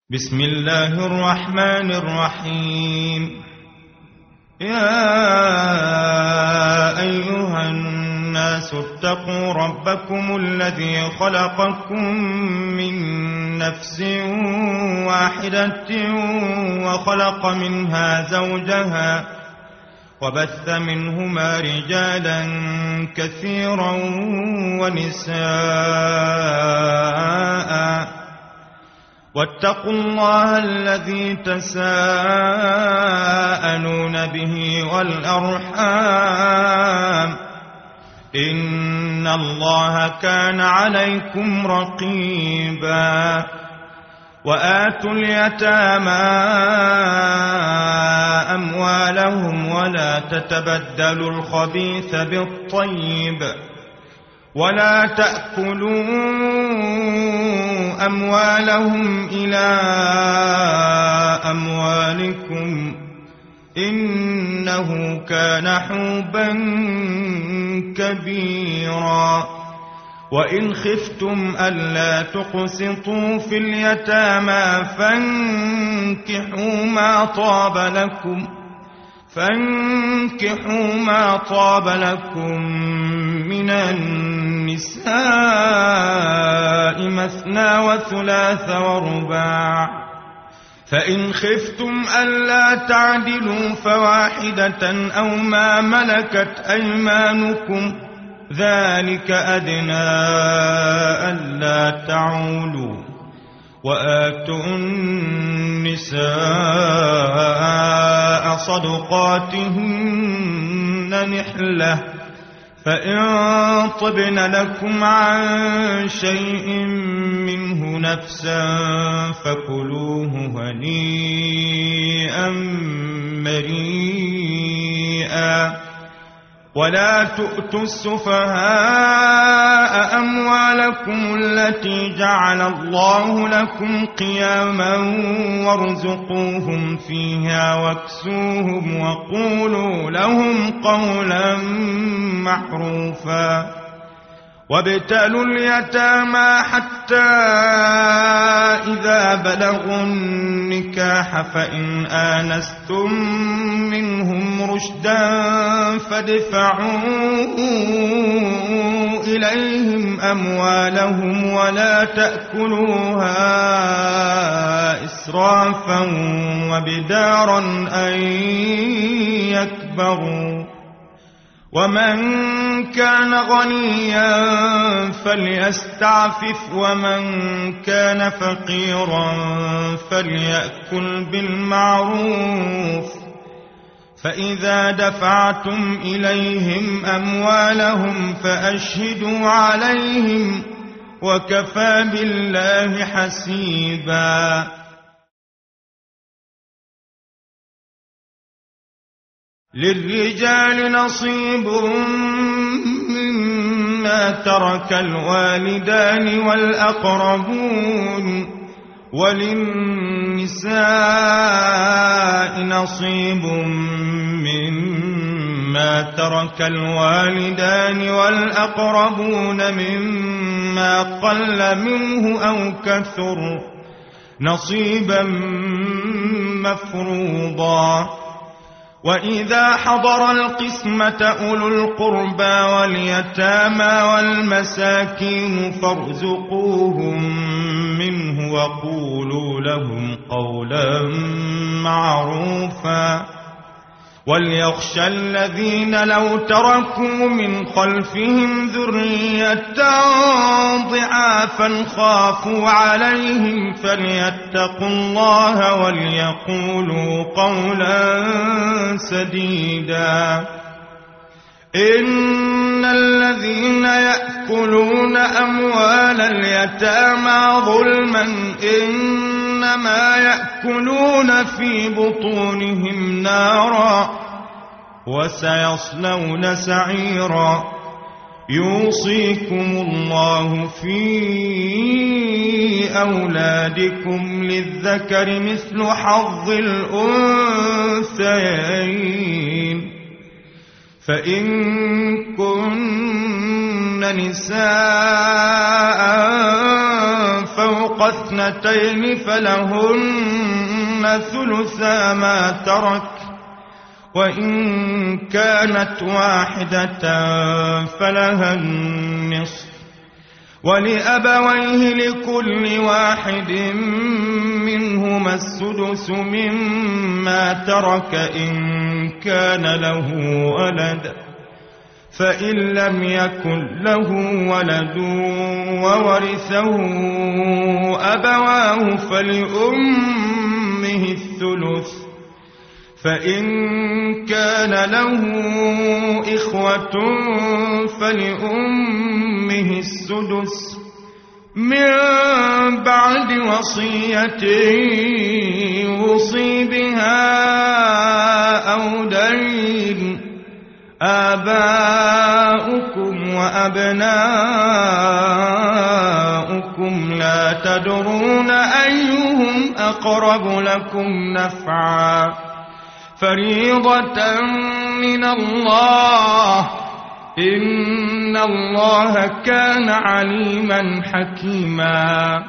بسم الله الرحمن الرحيم. يا أيها الناس اتقوا ربكم الذي خلقكم من نفس واحدة وخلق منها زوجها وبث منهما رجالا كثيرا ونساء واتقوا الله الذي تساءلون به والأرحام إن الله كان عليكم رقيبا. وآتوا اليتامى أموالهم ولا تتبدلوا الخبيث بالطيب ولا تأكلوا أموالهم إلى أموالكم إنه كان حوبا كبيرا. وإن خفتم ألا تقسطوا في اليتامى فانكحوا ما طاب لكم من النساء مثنى وثلاث ورباع. فإن خفتم ألا تعدلوا فواحدة أو ما ملكت أيمانكم ذلك أدنى ألا تعولوا. وآتوا النساء صدقاتهن نحلة فإن طبن لكم عن شيء منه نفسا فكلوه هنيئا مريئا. ولا تؤتوا السفهاء أموالكم التي جعل الله لكم قياما وارزقوهم فيها واكسوهم وقولوا لهم قولا معروفا. وابتلوا اليتامى حتى إذا بلغوا النكاح فإن آنستم منهم رشدا فادفعوا إليهم أموالهم ولا تأكلوها إسرافا وبدارا أن يكبروا. ومن كان غنيا فليستعفف ومن كان فقيرا فليأكل بالمعروف. فإذا دفعتم إليهم أموالهم فأشهدوا عليهم وكفى بالله حسيبا. للرجال نصيب مما ترك الوالدان والأقربون وللنساء نصيب مما ترك الوالدان والأقربون مما قل منه أو كثر نصيبا مفروضا. وإذا حضر القسمة أولو القربى واليتامى والمساكين فارزقوهم منه وقولوا لهم قولا معروفا. وليخشى الذين لو تركوا من خلفهم ذرية ضعافا خافوا عليهم فليتقوا الله وليقولوا قولا سديدا. إن الذين يأكلون أموال اليتامى ظلما إنما يأكلون في بطونهم نارا وسيصلون سعيرا. يوصيكم الله في أولادكم للذكر مثل حظ الأنثيين. فإن كن نساء فوق فوق اثنتين فلهن ثلثا ما ترك، وإن كانت واحدة فلها النصف، ولأبويه لكل واحد منهما السدس مما ترك إن كان له ولد، فإن لم يكن له ولد وورثه أبواه فلأمه الثلث، فإن كان له إخوة فلأمه السدس من بعد وصية يوصي بها أو دين. آباؤكم وأبناؤكم لا تدرون أيهم أقرب لكم نفعا، فريضة من الله، إن الله كان عليما حكيما.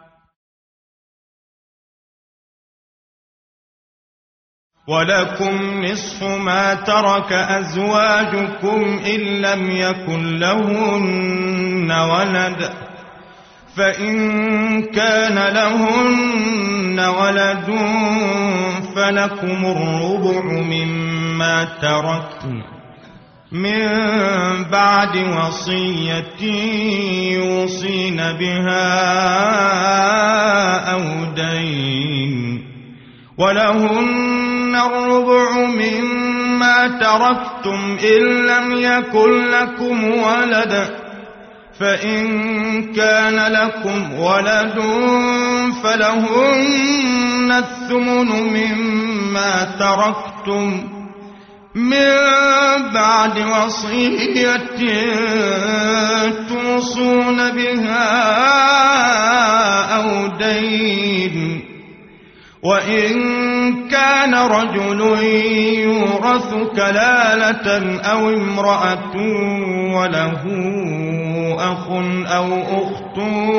ولكم نصف ما ترك أزواجكم إن لم يكن لهن ولد، فإن كان لهن ولد فلكم الربع مما تركن من بعد وصية يوصين بها أو دين، ولهن الربع مما تركتم إن لم يكن لكم ولد، فإن كان لكم ولد فلهن الثمن مما تركتم من بعد وصية توصون بها أو دين، وإن كان رجل يورث كلالة أو امرأة وله أخ أو أخت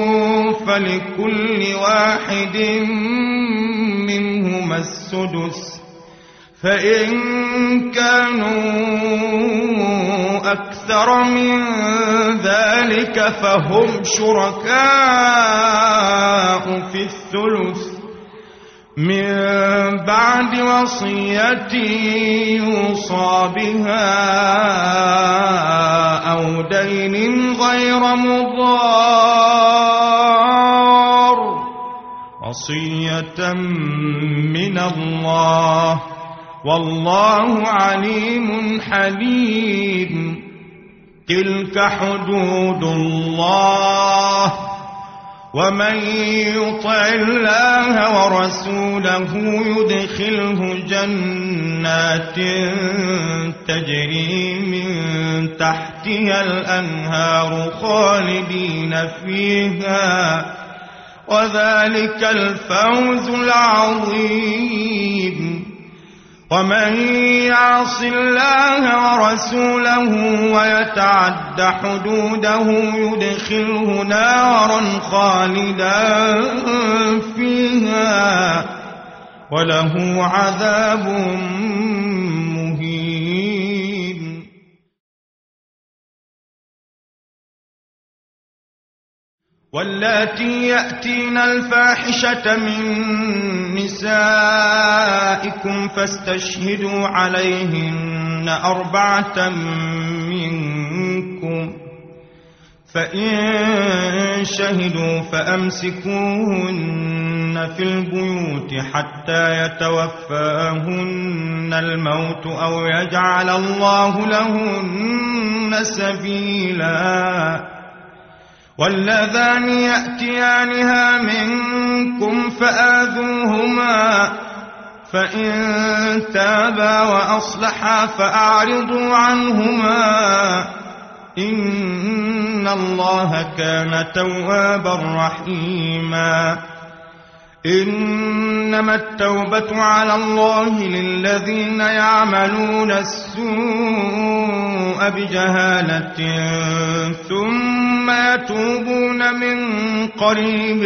فلكل واحد منهما السدس، فإن كانوا أكثر من ذلك فهم شركاء في الثلث من بعد وصية يوصى بها أو دين غير مضار، وصية من الله، والله عليم حليم. تلك حدود الله، ومن يطع الله ورسوله يدخله جنات تجري من تحتها الأنهار خالدين فيها، وذلك الفوز العظيم. ومن يعص الله ورسوله ويتعد حدوده يدخله نارا خالدا فيها وله عذاب مهين. واللاتي يأتين الفاحشة من نسائكم فاستشهدوا عليهن 4 منكم، فإن شهدوا فأمسكوهن في البيوت حتى يتوفاهن الموت أو يجعل الله لهن سبيلا. واللذان يأتيانها منكم فآذوهما، فإن تابا وأصلحا فأعرضوا عنهما، إن الله كان توابا رحيما. إنما التوبة على الله للذين يعملون السوء بجهالة ثم يتوبون من قريب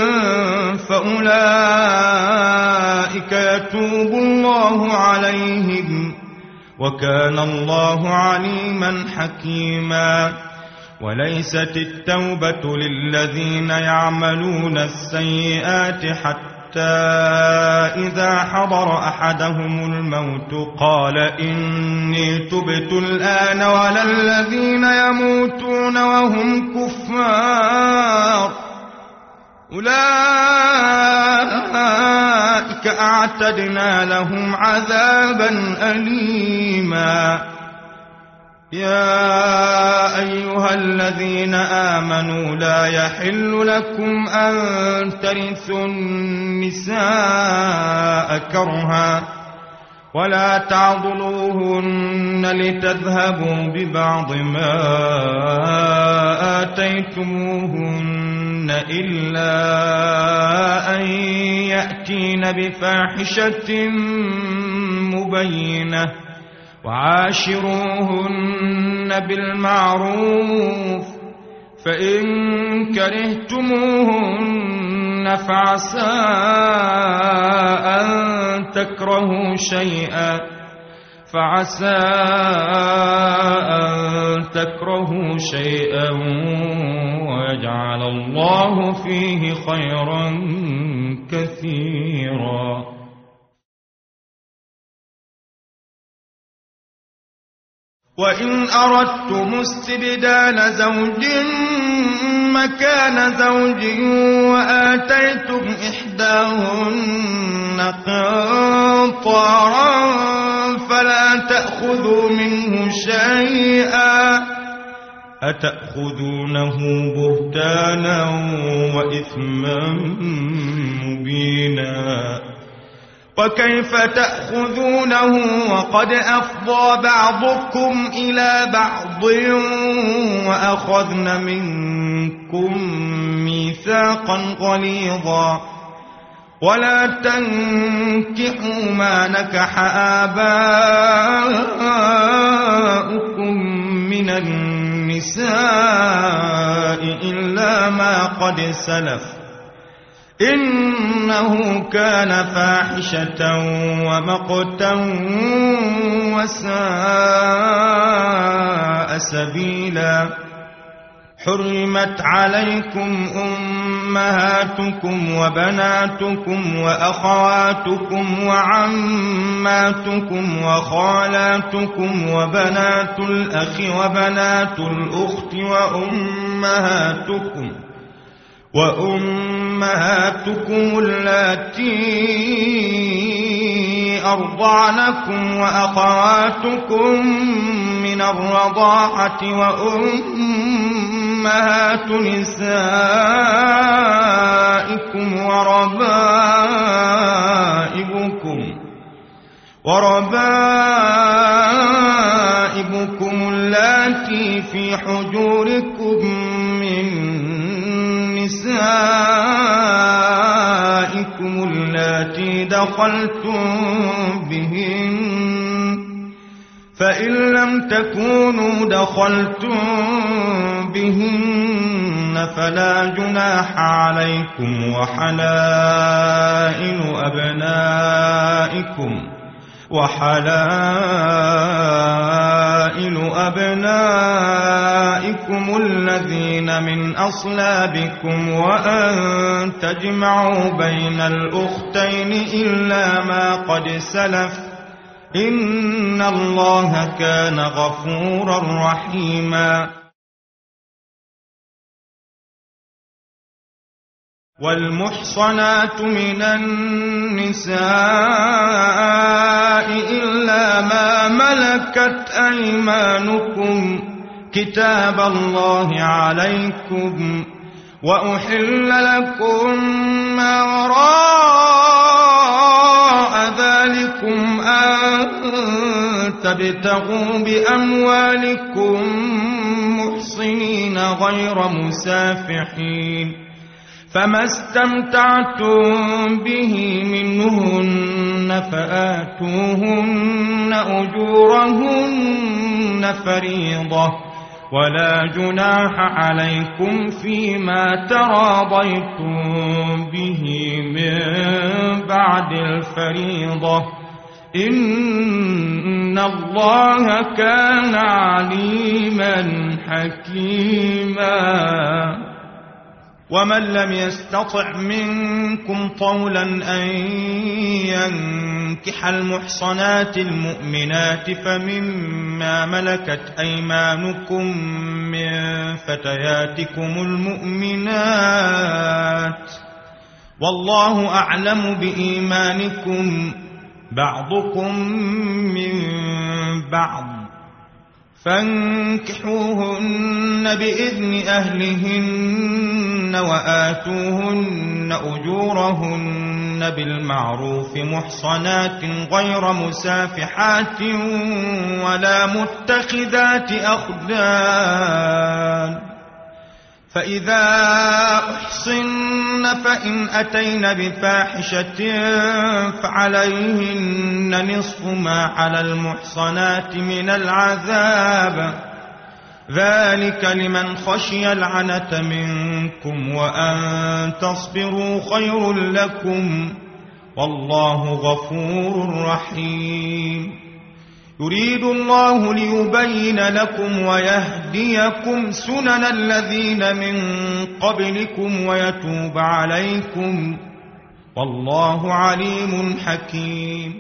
فأولئك يتوب الله عليهم وكان الله عليما حكيما. وليست التوبة للذين يعملون السيئات حتى إذا حضر أحدهم الموت قال إني تبت الآن، ولا الذين يموتون وهم كفار أولئك أعتدنا لهم عذابا أليما. يا أيها الذين آمنوا لا يحل لكم أن ترثوا النساء كرها ولا تعضلوهن لتذهبوا ببعض ما آتيتموهن إلا أن يأتين بفاحشة مبينة وعاشروهن بالمعروف، فإن كرهتموهن فعسى أن تكرهوا شيئا ويجعل الله فيه خيرا كثيرا. وإن أردتم استبدال زوج مكان زوج وآتيتم إحداهن قنطارا فلا تأخذوا منه شيئا أتأخذونه بهتانا وإثما مبينا. وكيف تأخذونه وقد أفضى بعضكم إلى بعض وأخذن منكم ميثاقا غليظا. ولا تنكحوا ما نكح آباؤكم من النساء إلا ما قد سلف إنه كان فاحشة ومقتا وساء سبيلا. حرمت عليكم أمهاتكم وبناتكم وأخواتكم وعماتكم وخالاتكم وبنات الأخ وبنات الأخت وأمهاتكم اللاتي أرضعنكم وأخواتكم من الرضاعة وأمهات نسائكم وربائبكم اللاتي في حجوركم من نسائكم اللاتي دخلتم بهن، فإن لم تكونوا دخلتم بهن فلا جناح عليكم وحلائل أبنائكم الذين من أصلابكم وأن تجمعوا بين الأختين إلا ما قد سلف إن الله كان غفورا رحيما. والمحصنات من النساء إلا ما ملكت أيمانكم كتاب الله عليكم، وأحل لكم ما وراء ذلكم أن تبتغوا بأموالكم محصنين غير مسافحين، فما استمتعتم به منهن فآتوهن أجورهن فريضة ولا جناح عليكم فيما تراضيتم به من بعد الفريضة إن الله كان عليما حكيما ومن لم يستطع منكم طولا أن ينكح المحصنات المؤمنات فمما ملكت أيمانكم من فتياتكم المؤمنات والله أعلم بإيمانكم بعضكم من بعض فانكحوهن بإذن أهلهن وآتوهن أجورهن بالمعروف محصنات غير مسافحات ولا متخذات أخدان فإذا أحصن فإن أتين بفاحشة فعليهن نصف ما على المحصنات من العذاب ذلك لمن خشي العنة منكم وأن تصبروا خير لكم والله غفور رحيم يريد الله ليبين لكم ويهديكم سنن الذين من قبلكم ويتوب عليكم والله عليم حكيم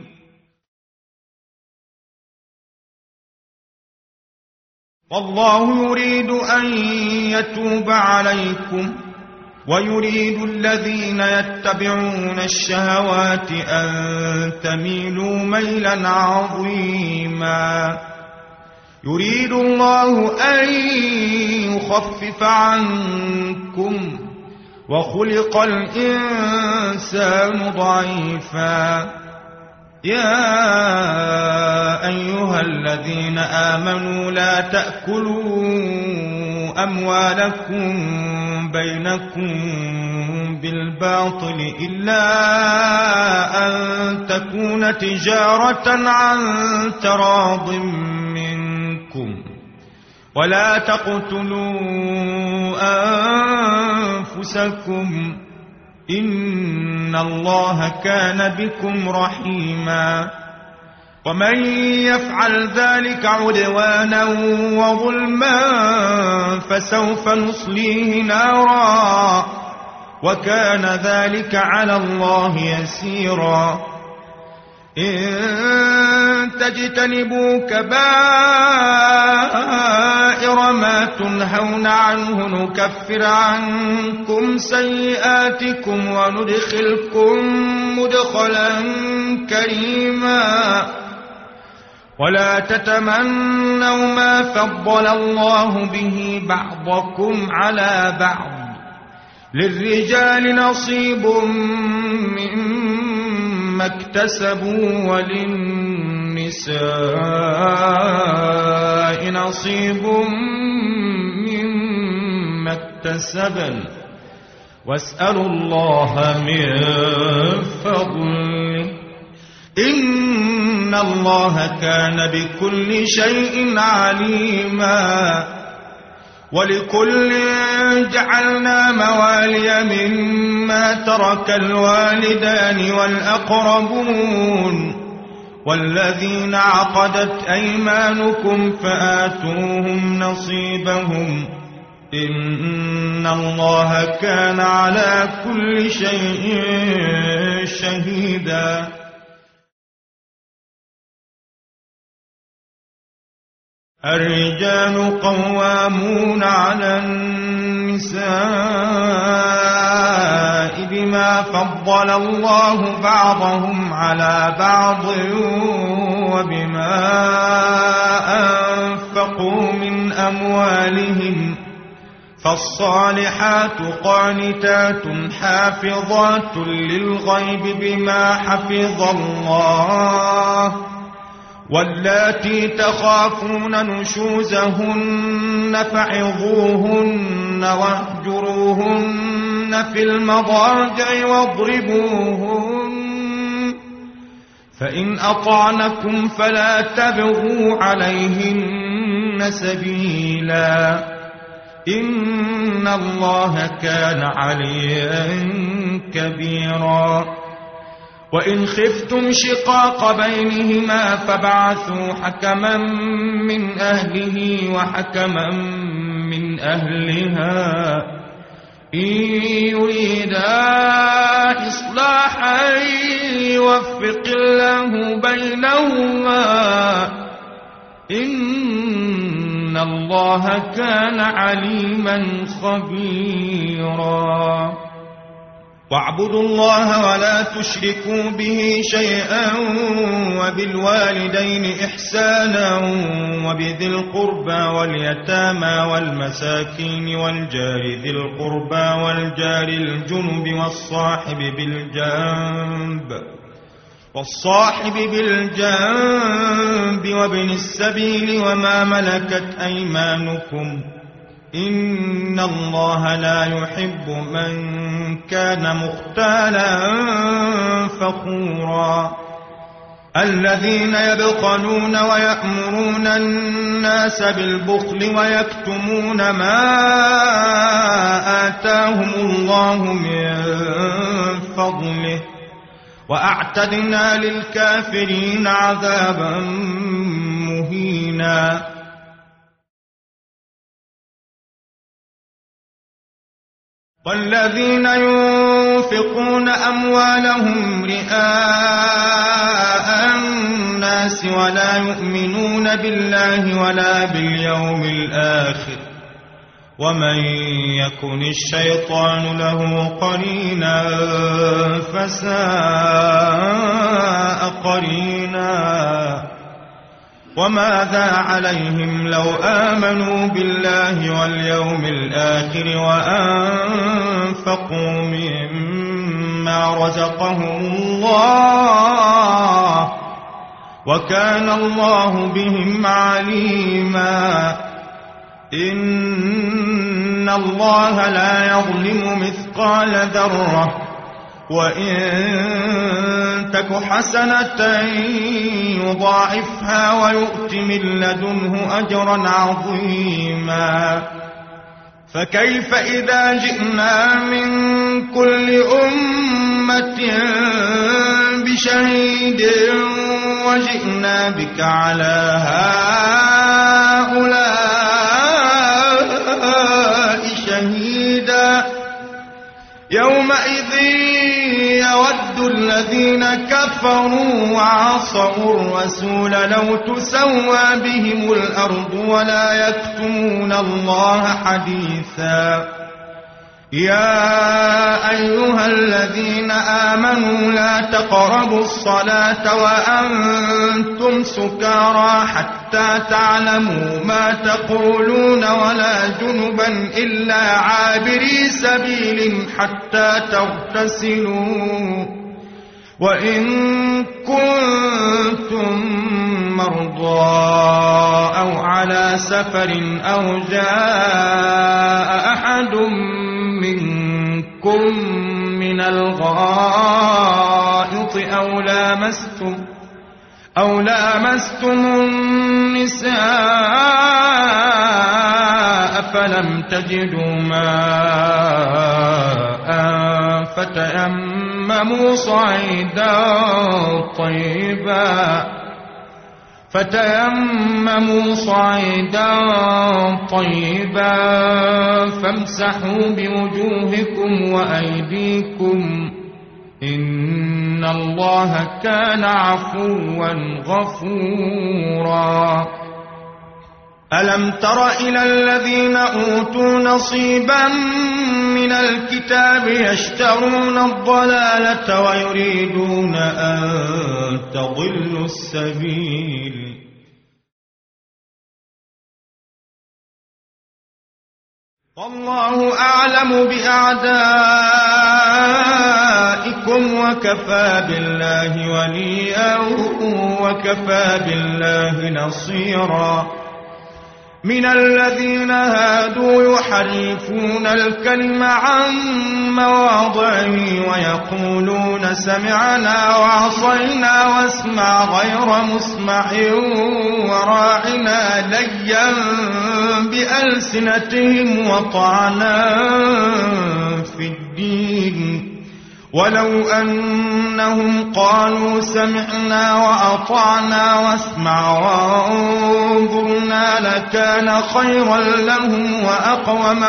والله يريد أن يتوب عليكم ويريد الذين يتبعون الشهوات أن تميلوا ميلا عظيما يريد الله أن يخفف عنكم وخلق الإنسان ضعيفا يا أيها الذين آمنوا لا تأكلوا أموالكم بينكم بالباطل إلا أن تكون تجارة عن تراض منكم ولا تقتلوا أنفسكم إن الله كان بكم رحيما ومن يفعل ذلك عدوانا وظلما فسوف نصليه نارا وكان ذلك على الله يسيرا إن تجتنبوا كبائر ما تنهون عنه نكفر عنكم سيئاتكم وندخلكم مدخلا كريما ولا تتمنوا ما فضل الله به بعضكم على بعض للرجال نصيب مما اكتسبوا وللنساء نصيب مما اكتسبن واسألوا الله من فضله إن الله كان بكل شيء عليما ولكل جعلنا موالي مما ترك الوالدان والأقربون والذين عقدت أيمانكم فآتوهم نصيبهم إن الله كان على كل شيء شهيدا الرجال قوامون على النساء بما فضل الله بعضهم على بعض وبما أنفقوا من أموالهم فالصالحات قانتات حافظات للغيب بما حفظ الله واللاتي تخافون نشوزهن فعظوهن واهجروهن في المضاجع واضربوهن فإن أطعنكم فلا تبغوا عليهن سبيلا إن الله كان عليا كبيرا وإن خفتم شقاق بينهما فابعثوا حكما من أهله وحكما من أهلها إن يريدا إصلاحا يوفق الله بينهما إن الله كان عليما خبيرا واعبدوا الله ولا تشركوا به شيئا وبالوالدين إحسانا وبذي القربى واليتامى والمساكين والجار ذي القربى والجار الجنب والصاحب بالجنب وابن السبيل وما ملكت أيمانكم إن الله لا يحب من كان مختالا فخورا الذين يبخلون ويأمرون الناس بالبخل ويكتمون ما آتاهم الله من فضله وأعتدنا للكافرين عذابا مهينا والذين ينفقون أموالهم رئاء الناس ولا يؤمنون بالله ولا باليوم الآخر ومن يكن الشيطان له قرينا فساء قرينا وماذا عليهم لو آمنوا بالله واليوم الآخر وأنفقوا مما رزقهم الله وكان الله بهم عليما إن الله لا يظلم مثقال ذرة وإن تك حسنة يضاعفها ويؤت من لدنه أجرا عظيما فكيف إذا جئنا من كل أمة بشهيد وجئنا بك على هؤلاء شهيدا يومئذ يود الذين كفروا وعصوا الرسول لو تسوى بهم الأرض ولا يكتمون الله حديثا يا أيها الذين آمنوا لا تقربوا الصلاة وأنتم سكارى حتى تعلموا ما تقولون ولا جنبا إلا عابري سبيل حتى تغتسلوا وإن كنتم مرضى أو على سفر أو جاء أحد منكم من الغائط أو لامستم النساء فلم تجدوا ماء فتيمموا صعيدا طيبا فامسحوا بوجوهكم وأيديكم إن الله كان عفوا غفورا ألم تر إلى الذين أوتوا نصيبا من الكتاب يشترون الضلالة ويريدون أن تضلوا السبيل والله أعلم بأعدائكم وكفى بالله وليا وكفى بالله نصيرا من الذين هادوا يحرفون الكلم عن مواضعه ويقولون سمعنا وعصينا واسمع غير مسمع وراعنا ليا بألسنتهم وطعنا في الدين ولو أنهم قالوا سمعنا وأطعنا واسمع وانظرنا لكان خيرا لهم وأقوم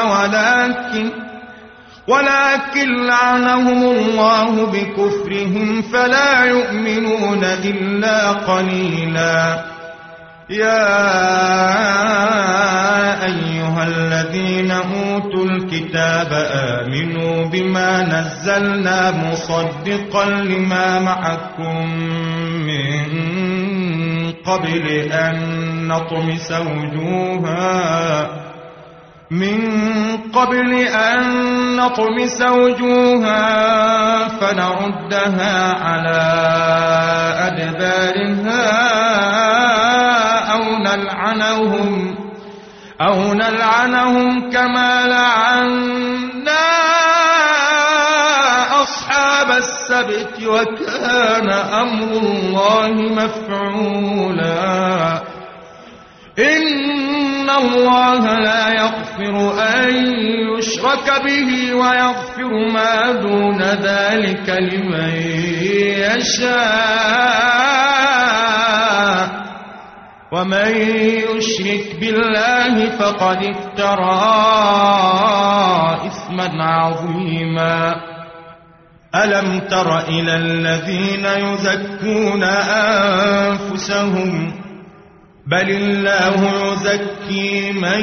ولكن لعنهم الله بكفرهم فلا يؤمنون إلا قليلا. يا أيها الذين أوتوا الكتاب آمنوا بما نزلنا مصدقا لما معكم من قبل أن نطمس وجوها فنردها على أدبارها أو نلعنهم كما لعنا أصحاب السبت وكان أمر الله مفعولا. إن الله لا يغفر أن يشرك به ويغفر ما دون ذلك لمن يشاء ومن يشرك بالله فقد افترى إثما عظيما. ألم تر إلى الذين يزكون أنفسهم بل الله يزكي من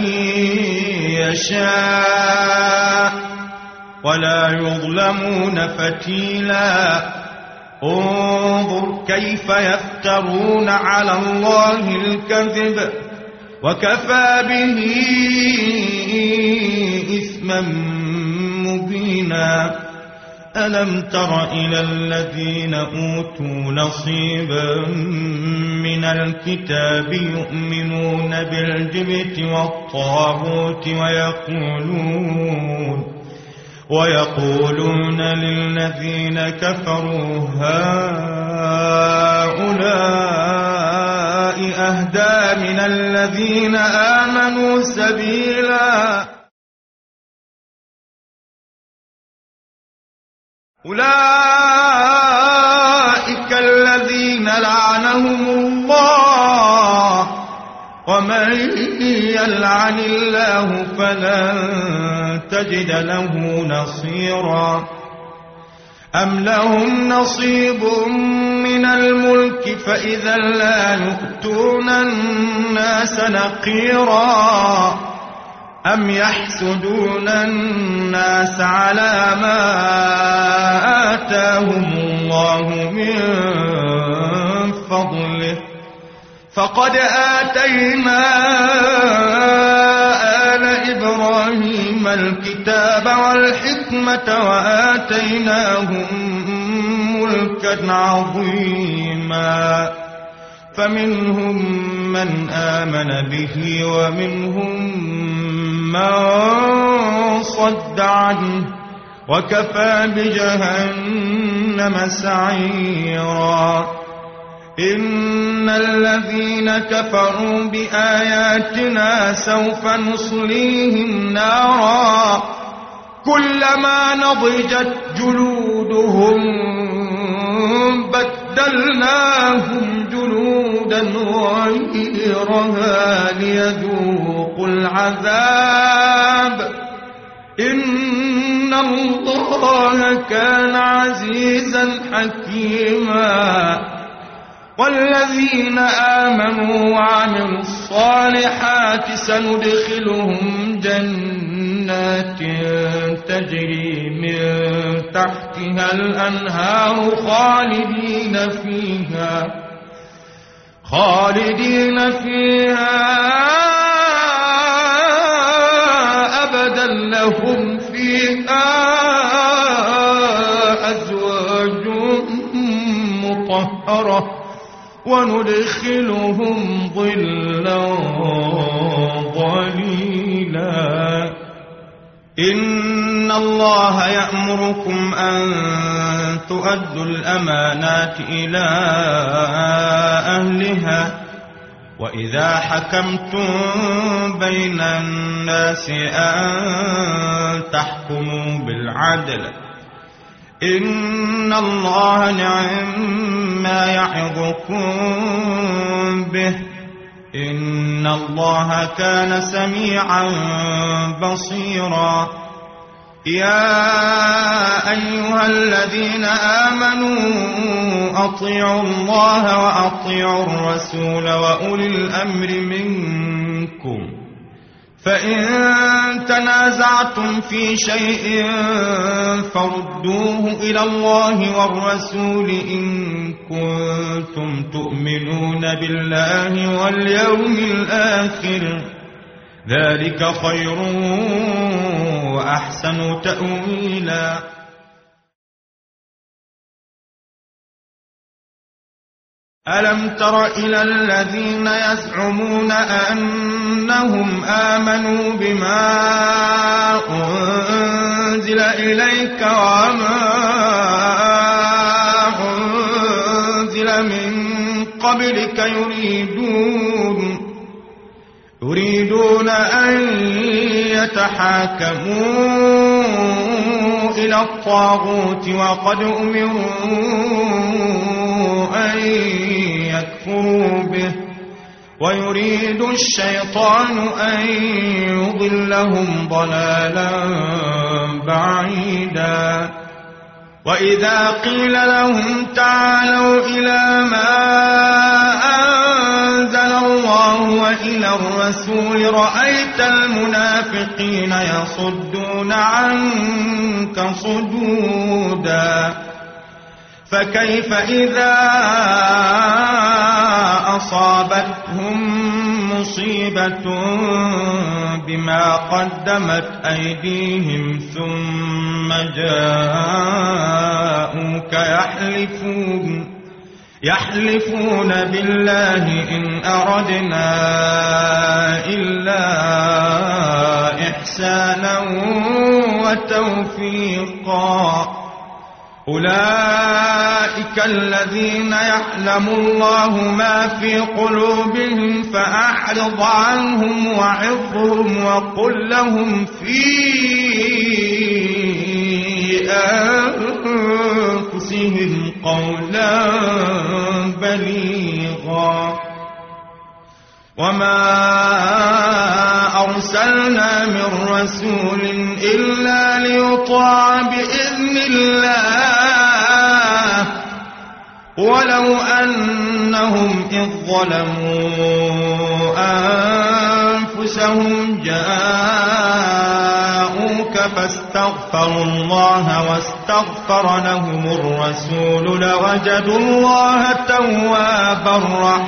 يشاء ولا يظلمون فتيلا. انظر كيف يفترون على الله الكذب وكفى به إثما مبينا. ألم تر إلى الذين أوتوا نصيبا من الكتاب يؤمنون بالجبت والطاغوت ويقولون للذين كفروا هؤلاء أهدى من الذين آمنوا سبيلا. أولئك الذين لعنهم الله ومن يلعن الله فلن تجد له نصيرا. أم لهم نصيب من الملك فإذا لا يؤتون الناس نقيرا. أم يحسدون الناس على ما آتاهم الله من فضله فقد آتينا آل إبراهيم الكتاب والحكمة وآتيناهم ملكا عظيما. فمنهم من آمن به ومنهم من صد عنه وكفى بجهنم سعيرا. إن الذين كفروا بآياتنا سوف نصليهم نارا كلما نضجت جلودهم بدلناهم جلودا غيرها ليذوقوا العذاب إن الله كان عزيزا حكيما. والذين آمنوا وعملوا الصالحات سندخلهم جنات تجري من تحتها الأنهار خالدين فيها أبدا لهم فيها أزواج مطهرة وندخلهم ظلا ظليلا. إن إن الله يأمركم أن تؤدوا الأمانات إلى أهلها وإذا حكمتم بين الناس أن تحكموا بالعدل إن الله نعم يعظكم به إن الله كان سميعا بصيرا يا أيها الذين آمنوا أطيعوا الله وأطيعوا الرسول وأولي الأمر منكم فإن تنازعتم في شيء فردوه إلى الله والرسول إن كنتم تؤمنون بالله واليوم الآخر ذلك خير وأحسن تأويلا ألم تر إلى الذين يزعمون أنهم آمنوا بما أنزل إليك وما أنزل من قبلك يريدون أن يتحاكموا إلى الطاغوت وقد أمروا أن يكفروا به ويريد الشيطان أن يضلهم ضلالا بعيدا وإذا قيل لهم تعالوا إلى ما أنزل الله وإلى الرسول رأيت المنافقين يصدون عنك صدودا فكيف إذا أصابتهم مصيبة بما قدمت أيديهم ثم جاءوك يحلفون بالله إن أردنا إلا إحسانا وتوفيقا أولئك الذين يعلم الله ما في قلوبهم فأعرض عنهم وعظهم وقل لهم في أنفسهم قولا بليغا وما أرسلنا من رسول إلا ليطاع بإذن الله ولو أنهم إذ ظلموا أنفسهم جاءوك فاستغفروا الله واستغفر لهم الرسول لوجدوا الله توابا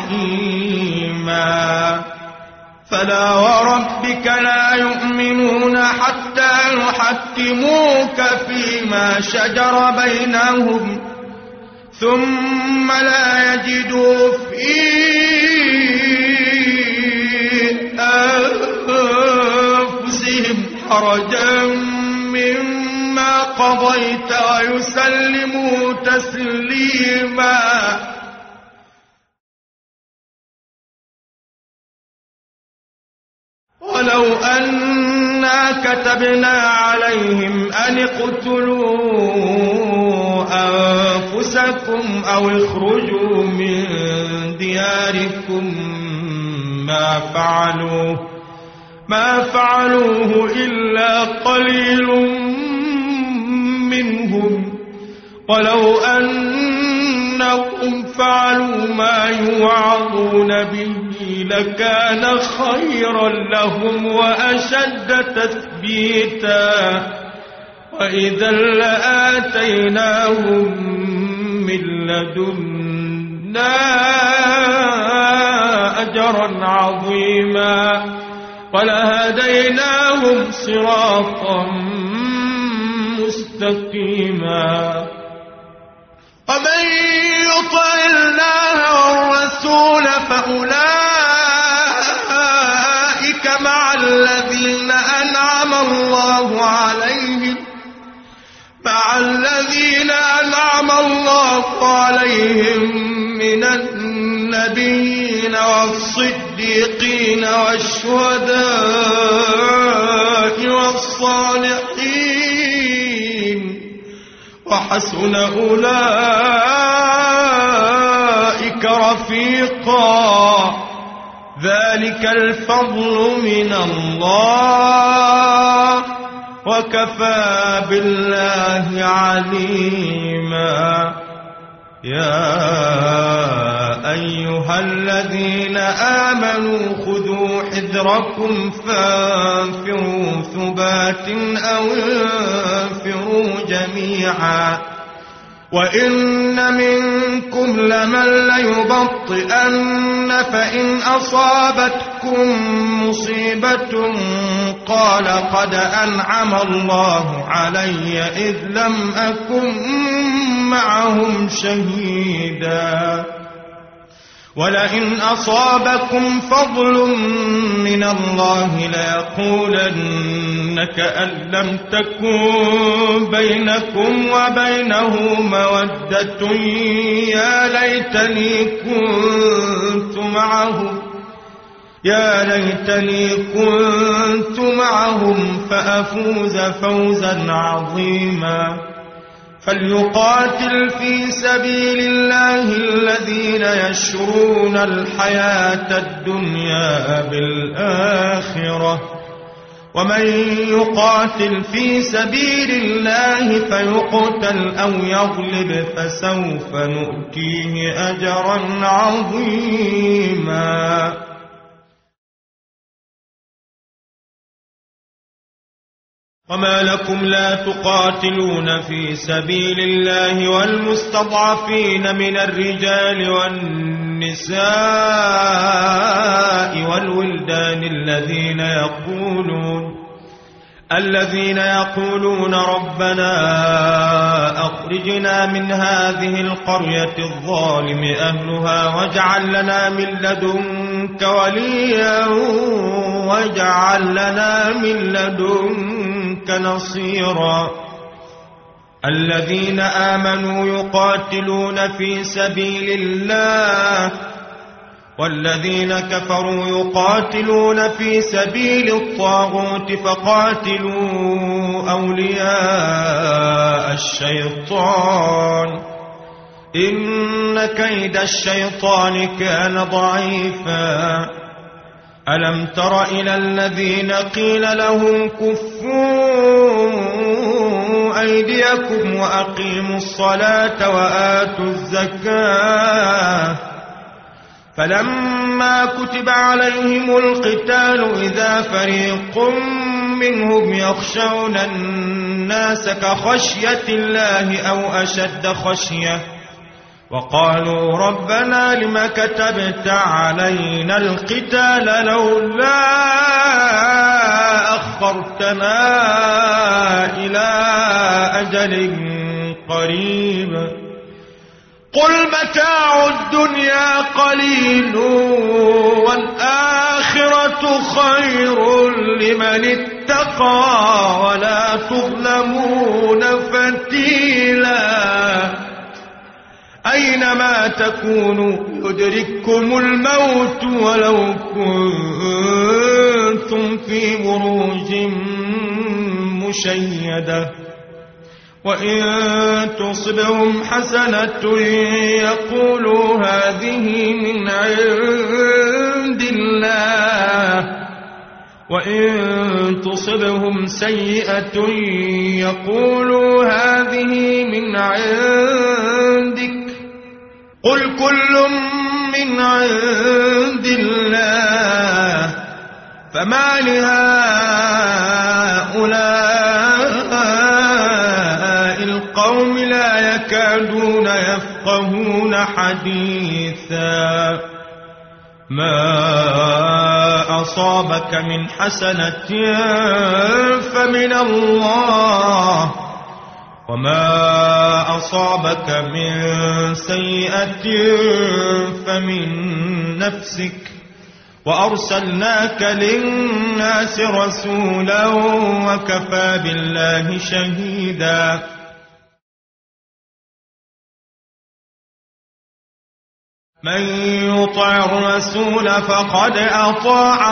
رحيما فلا وربك لا يؤمنون حتى يحكموك فيما شجر بينهم ثم لا يجدوا في أنفسهم حرجا مما قضيت ويسلموا تسليما ولو أنا كتبنا عليهم أن اقتلوا أنفسكم أو اخرجوا من دياركم ما فعلوه إلا قليل منهم ولو أنهم فعلوا ما يوعظون به لكان خيرا لهم وأشد تثبيتا وإذا لآتيناهم من لدنا أجرا عظيما ولهديناهم صراطا مستقيما ومن يطع الله والرسول فأولئك مع الذين أنعم الله عليهم أنعم الله عليهم من النبيين والصديقين والشهداء والصالحين وحسن أولئك رفيقا ذلك الفضل من الله وكفى بالله عليما يا أيها الذين آمنوا خذوا حذركم فانفروا ثبات أو انفروا جميعا وإن منكم لمن ليبطئن فإن أصابتكم مصيبة قال قد أنعم الله علي إذ لم أكن معهم شهيدا ولئن أصابكم فضل من الله ليقولن كأن لم تكن بينكم وبينه مودة يا ليتني كنت معهم فأفوز فوزا عظيما فليقاتل في سبيل الله الذين يشرون الحياة الدنيا بالآخرة ومن يقاتل في سبيل الله فيقتل أو يغلب فسوف نؤتيه أجرا عظيما وما لكم لا تقاتلون في سبيل الله والمستضعفين من الرجال والنساء والولدان الذين يقولون ربنا أخرجنا من هذه القرية الظالم أهلها واجعل لنا من لدنك وليا واجعل لنا من لدنك نصيرا الذين آمنوا يقاتلون في سبيل الله والذين كفروا يقاتلون في سبيل الطاغوت فقاتلوا أولياء الشيطان إن كيد الشيطان كان ضعيفا ألم تر إلى الذين قيل لهم كفوا أيديكم وأقيموا الصلاة وآتوا الزكاة فلما كتب عليهم القتال إذا فريق منهم يخشون الناس كخشية الله أو أشد خشية وقالوا ربنا لم كتبت علينا القتال لولا أخرتنا إلى أجل قريب قل متاع الدنيا قليل والآخرة خير لمن اتقى ولا تظلمون فتيلا أينما تكونوا يدرككم الموت ولو كنتم في بروج مشيدة وإن تصبهم حسنة يقولوا هذه من عند الله وإن تصبهم سيئة يقولوا هذه من عندك قل كل من عند الله فما لهؤلاء القوم لا يكادون يفقهون حديثا ما أصابك من حسنة فمن الله وما أصابك من سيئة فمن نفسك وأرسلناك للناس رسولا وكفى بالله شهيدا من يطع الرسول فقد أطاع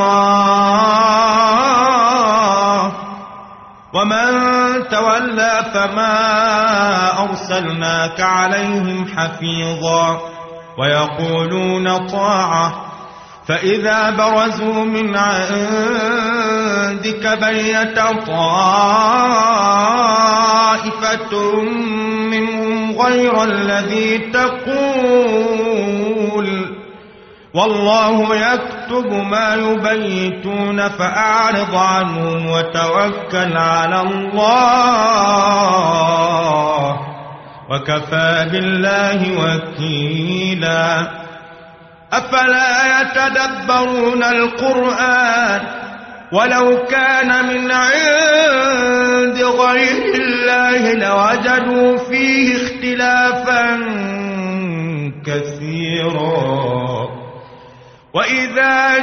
الله ومن تولى فما أرسلناك عليهم حفيظا ويقولون طاعة فإذا برزوا من عندك بيت طائفة منهم غير الذي تقول والله يكتب ما يبيتون فأعرض عنهم وتوكل على الله وكفى بالله وكيلا أفلا يتدبرون القرآن ولو كان من عند غير الله لوجدوا فيه اختلافا كثيرا وإذا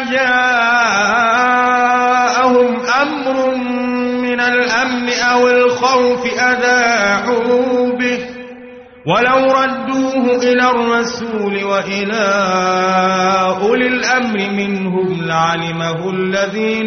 جاءهم أمر من الأمن أو الخوف أذاعوا به ولو ردوه إلى الرسول وإلى أولي الأمر منهم لعلمه الذين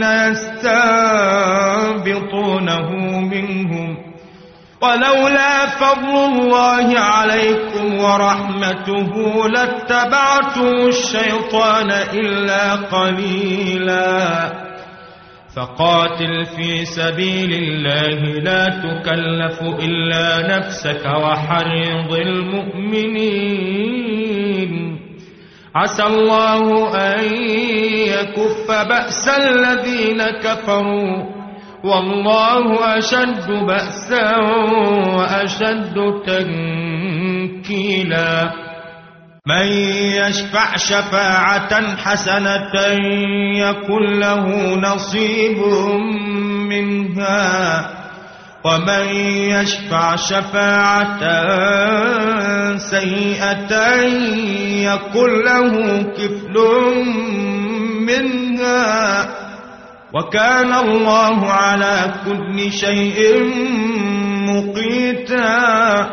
يستنبطونه منهم ولولا فضل الله عليكم ورحمته لاتبعتم الشيطان إلا قليلا فقاتل في سبيل الله لا تكلف إلا نفسك وحرض المؤمنين عسى الله أن يكف بأس الذين كفروا والله أشد بأسا وأشد تنكيلا من يشفع شفاعة حسنة يكن له نصيب منها ومن يشفع شفاعة سيئة يكن له كفل منها وكان الله على كل شيء مقيتا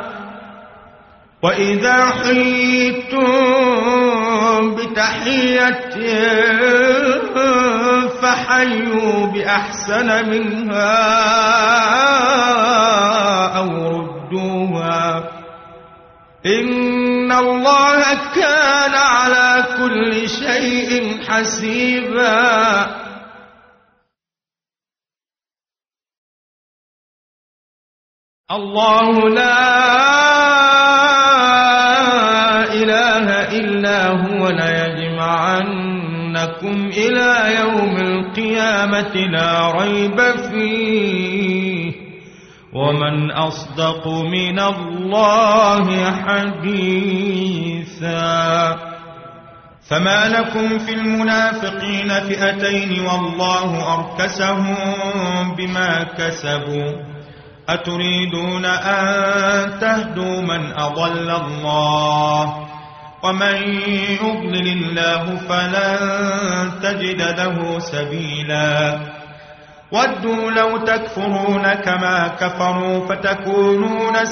وإذا حييتم بتحية فحيوا بأحسن منها أو ردوها إن الله كان على كل شيء حسيبا الله لا إله إلا هو ليجمعنكم إلى يوم القيامة لا ريب فيه ومن أصدق من الله حديثا فما لكم في المنافقين فئتين والله أركسهم بما كسبوا أتريدون أن تهدوا من أضل الله ومن يضلل الله فلن تجد له سبيلا ودوا لو تكفرون كما كفروا فتكونون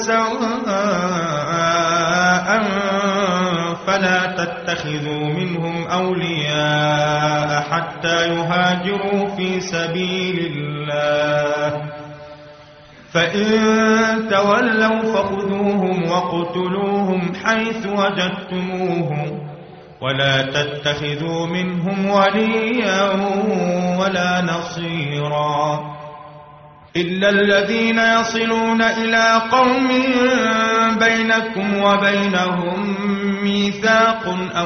سواء فلا تتخذوا منهم أولياء حتى يهاجروا في سبيل الله فإن تولوا فخذوهم وقتلوهم حيث وجدتموهم ولا تتخذوا منهم وليا ولا نصيرا إلا الذين يصلون إلى قوم بينكم وبينهم ميثاق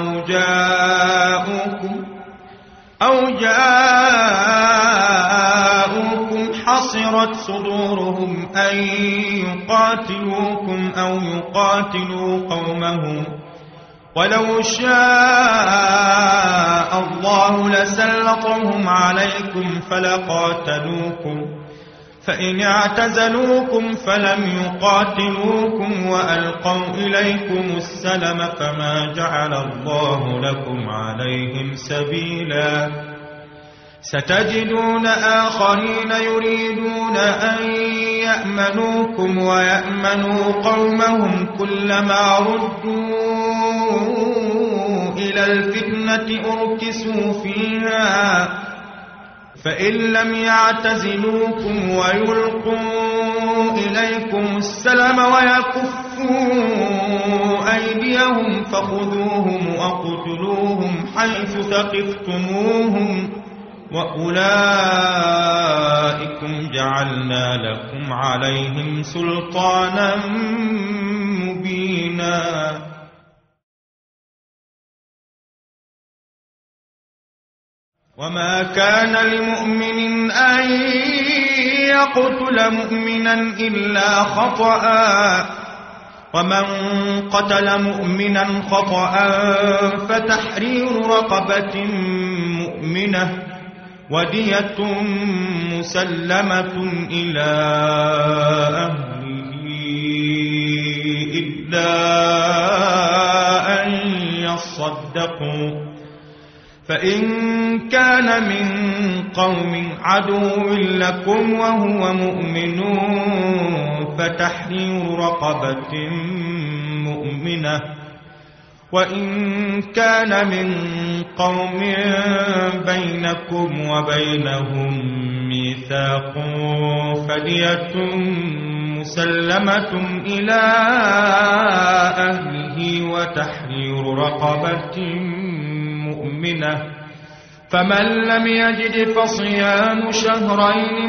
أو جاءوكم حصرت صدورهم أن يقاتلوكم أو يقاتلوا قومهم ولو شاء الله لسلطهم عليكم فلقاتلوكم فإن اعتزلوكم فلم يقاتلوكم وألقوا إليكم السلم فما جعل الله لكم عليهم سبيلا ستجدون آخرين يريدون أن يأمنوكم ويأمنوا قومهم كلما ردوا الفتنة أركسوا فيها فإن لم يعتزلوكم ويلقوا إليكم السلم ويكفوا أيديهم فخذوهم وقتلوهم حيث ثقفتموهم وأولئكم جعلنا لكم عليهم سلطانا مبينا. وما كان لمؤمن أن يقتل مؤمنا إلا خطأ ومن قتل مؤمنا خطأ فتحرير رقبة مؤمنة ودية مسلمة إلى أهله إلا أن يصدقوا فإن كان من قوم عدو لكم وهو مؤمن فتحرير رقبة مؤمنة وإن كان من قوم بينكم وبينهم ميثاق فدية مسلمة إلى أهله وتحرير رقبة مؤمنة فمن لم يجد فصيام شهرين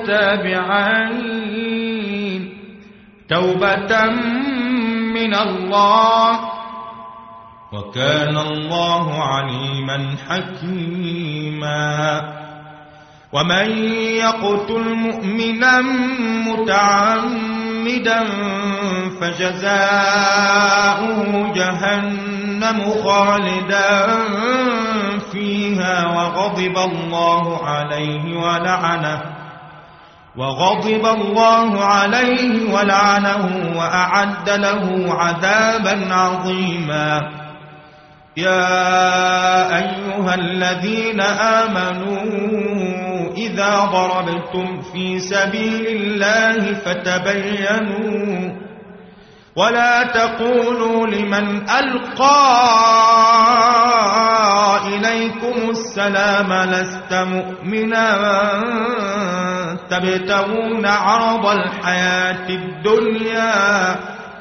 متتابعين توبة من الله وكان الله عليما حكيما. ومن يقتل مؤمنا متعمدا فجزاؤه جهنم خالدا فيها وغضب الله عليه ولعنه وأعد له عذابا عظيما. يا أيها الذين آمنوا إذا ضربتم في سبيل الله فتبينوا ولا تقولوا لمن ألقى إليكم السلام لست مؤمنا تبتغون عرض الحياة الدنيا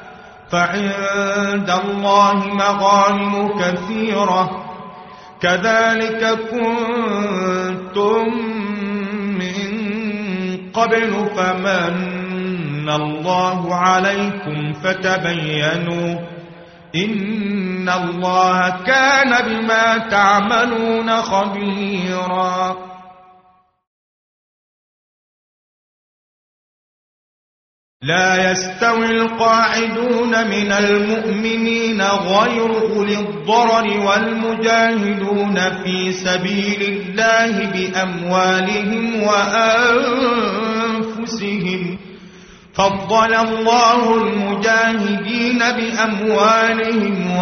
فعند الله مغانم كثيرة كذلك كنتم من قبل فمن الله عليكم فتبينوا إن الله كان بما تعملون خبيرا. لا يستوي القاعدون من المؤمنين غير أولي الضرر والمجاهدون في سبيل الله بأموالهم وأنفسهم فضل الله المجاهدين بأموالهم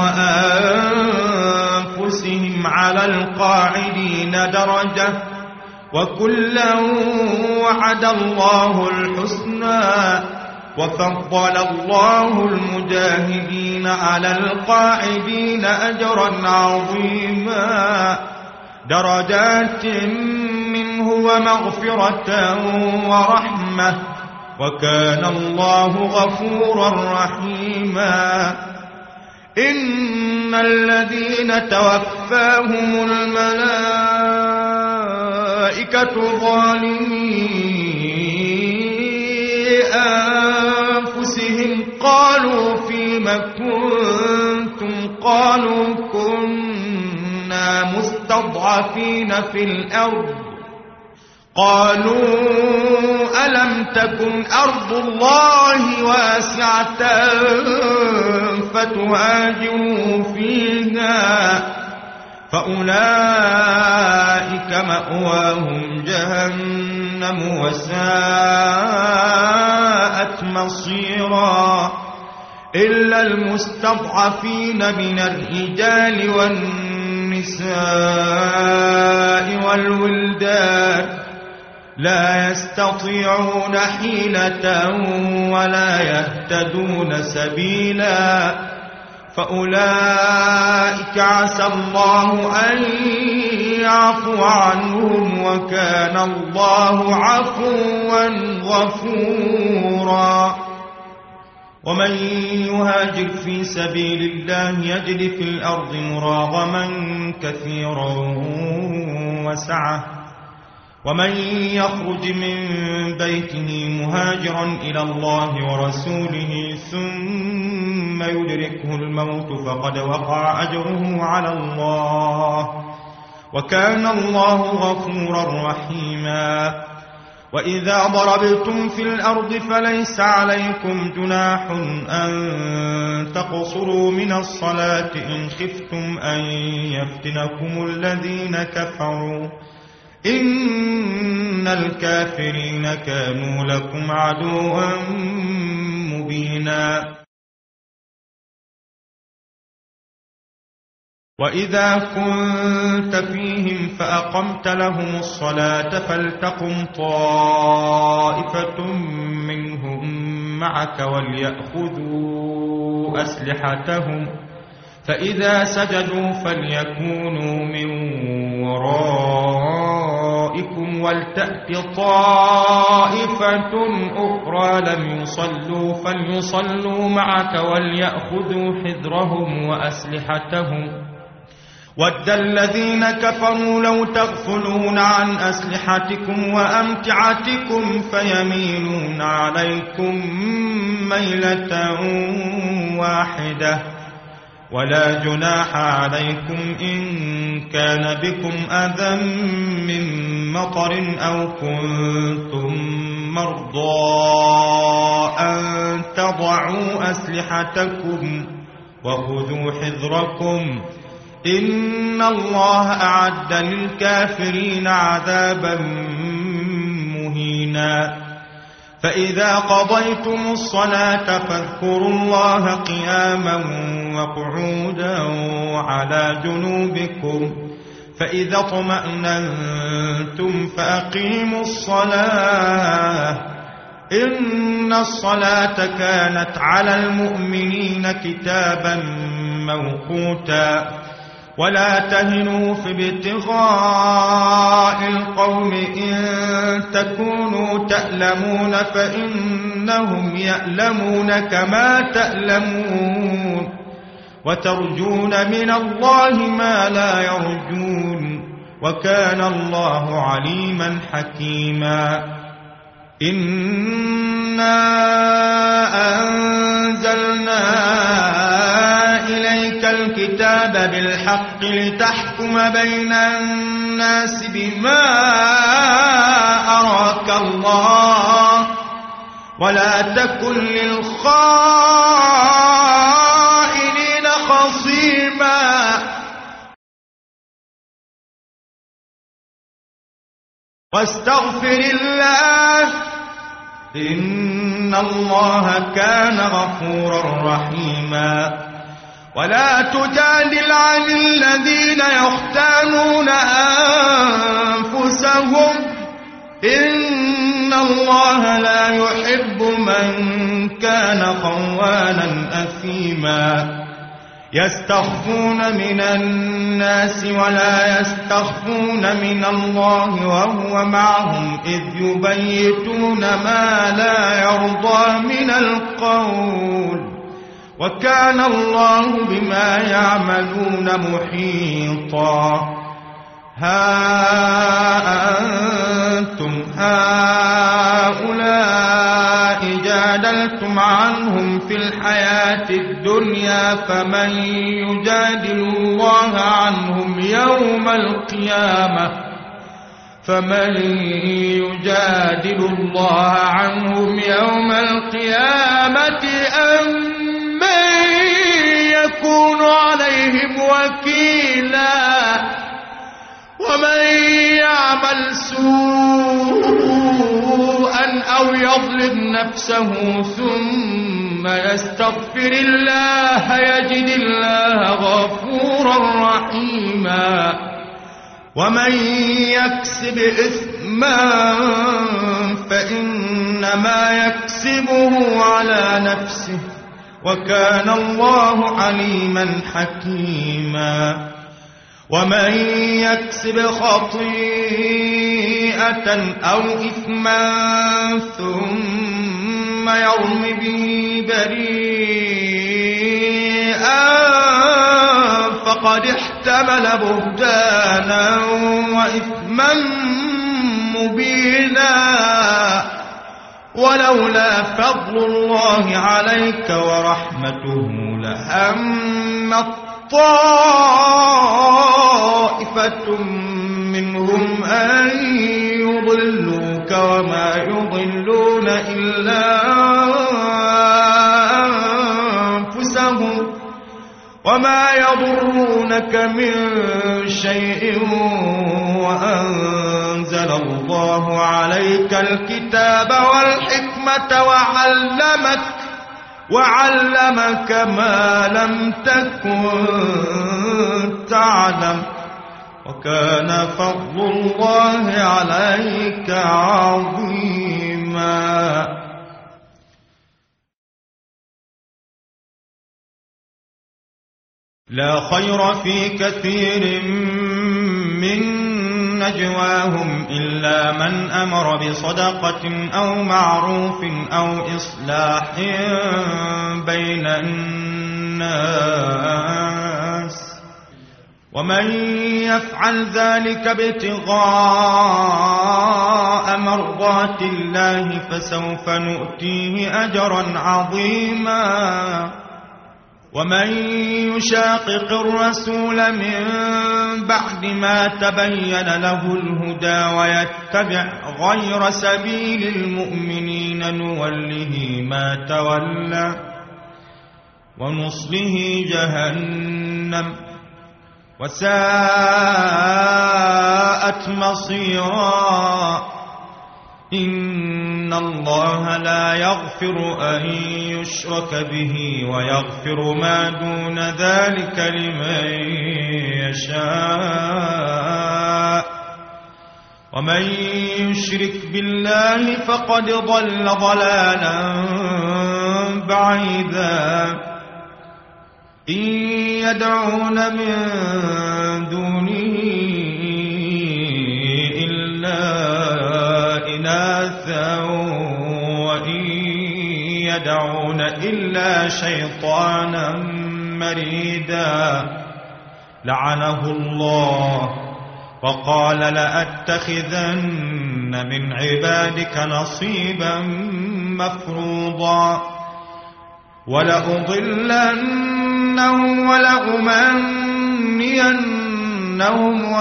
وأنفسهم على القاعدين درجة وكلا وعد الله الحسنى وفضل الله المجاهدين على القاعدين أجرا عظيما درجات منه ومغفرة ورحمة وكان الله غفورا رحيما. إن الذين توفاهم الملائكة ظالمي أنفسهم قالوا فيم كنتم قالوا كنا مستضعفين في الأرض قالوا ألم تكن أرض الله واسعة فتهاجروا فيها فأولئك مأواهم جهنم وساءت مصيرا إلا المستضعفين من الرجال والنساء والولدان لا يستطيعون حيلة ولا يهتدون سبيلا فأولئك عسى الله أن يعفو عنهم، وكان الله عفوا غفورا. ومن يهاجر في سبيل الله يجد في الأرض مراغما كثيرا وسعة، ومن يخرج من بيته مهاجرا إلى الله ورسوله ثم يدركه الموت فقد وقع أجره على الله، وكان الله غفورا رحيما. وإذا ضربتم في الأرض فليس عليكم جناح أن تقصروا من الصلاة إن خفتم أن يفتنكم الذين كفروا، إن الكافرين كانوا لكم عدوا مبينا. وإذا كنت فيهم فأقمت لهم الصلاة فلتقم طائفة منهم معك وليأخذوا أسلحتهم، فإذا سجدوا فليكونوا من ورائكم ولتأت طائفة أخرى لم يصلوا فليصلوا معك وليأخذوا حذرهم وأسلحتهم. ود الذين كفروا لو تغفلون عن أسلحتكم وأمتعتكم فيميلون عليكم ميلة واحدة، ولا جناح عليكم إن كان بكم أذى من مطر أو كنتم مرضى أن تضعوا أسلحتكم وخذوا حذركم، إن الله أعد للكافرين عذابا مهينا. فإذا قضيتم الصلاة فاذكروا الله قياما وقعودا وعلى جنوبكم، فإذا اطمأننتم فأقيموا الصلاة، إن الصلاة كانت على المؤمنين كتابا موقوتا. ولا تهنوا في ابتغاء القوم إن تكونوا تألمون فإنهم يألمون كما تألمون، وترجون من الله ما لا يرجون، وكان الله عليما حكيما. إنا أنزلنا إليك الكتاب بالحق لتحكم بين الناس بما أراك الله، ولا تكن للخائنين خصيما، واستغفر الله إن الله كان غفورا رحيما. ولا تجادل عن الذين يختانون أنفسهم، إن الله لا يحب من كان خوانا أثيما. يستخفون من الناس ولا يستخفون من الله وهو معهم إذ يبيتون ما لا يرضى من القول، وكان الله بما يعملون محيطا. ها أنتم هؤلاء جادلتم عنهم في الحياة الدنيا، فمن يجادل الله عنهم يوم القيامة أم من يكون عليهم وكيلا. ومن يعمل سوءا أو يظلم نفسه ثم يستغفر الله يجد الله غفورا رحيما. ومن يكسب إثما فإنما يكسبه على نفسه، وكان الله عليما حكيما. ومن يكسب خطيئة أو إثما ثم يرم به بريئا فقد احتمل بهتانا وإثما مبينا. ولولا فضل الله عليك ورحمته لهم طائفة منهم أن يضلوك وما يضلون إلا أنفسهم وما يضرونك من شيء وأنزل الله عليك الكتاب والحكمة وعلمك ما لم تكن تعلم وكان فضل الله عليك عظيما. لا خير في كثير من نجواهم إلا من أمر بصدقة أو معروف أو إصلاح بين الناس ومن يفعل ذلك ابتغاء مرضات الله فسوف نؤتيه أجرا عظيما. ومن يشاقق الرسول من بعد ما تبين له الهدى ويتبع غير سبيل المؤمنين نوله ما تولى ونصله جهنم وساءت مصيرا. إن الله لا يغفر أن يشرك به ويغفر ما دون ذلك لمن يشاء ومن يشرك بالله فقد ضل ضلالا بعيدا. إن يدعون من دونه إلا إناثا وإن يدعون إلا شيطانا مريدا لعنه الله وقال لأتخذن من عبادك نصيبا مفروضا ولأضلنهم ولأمنينهم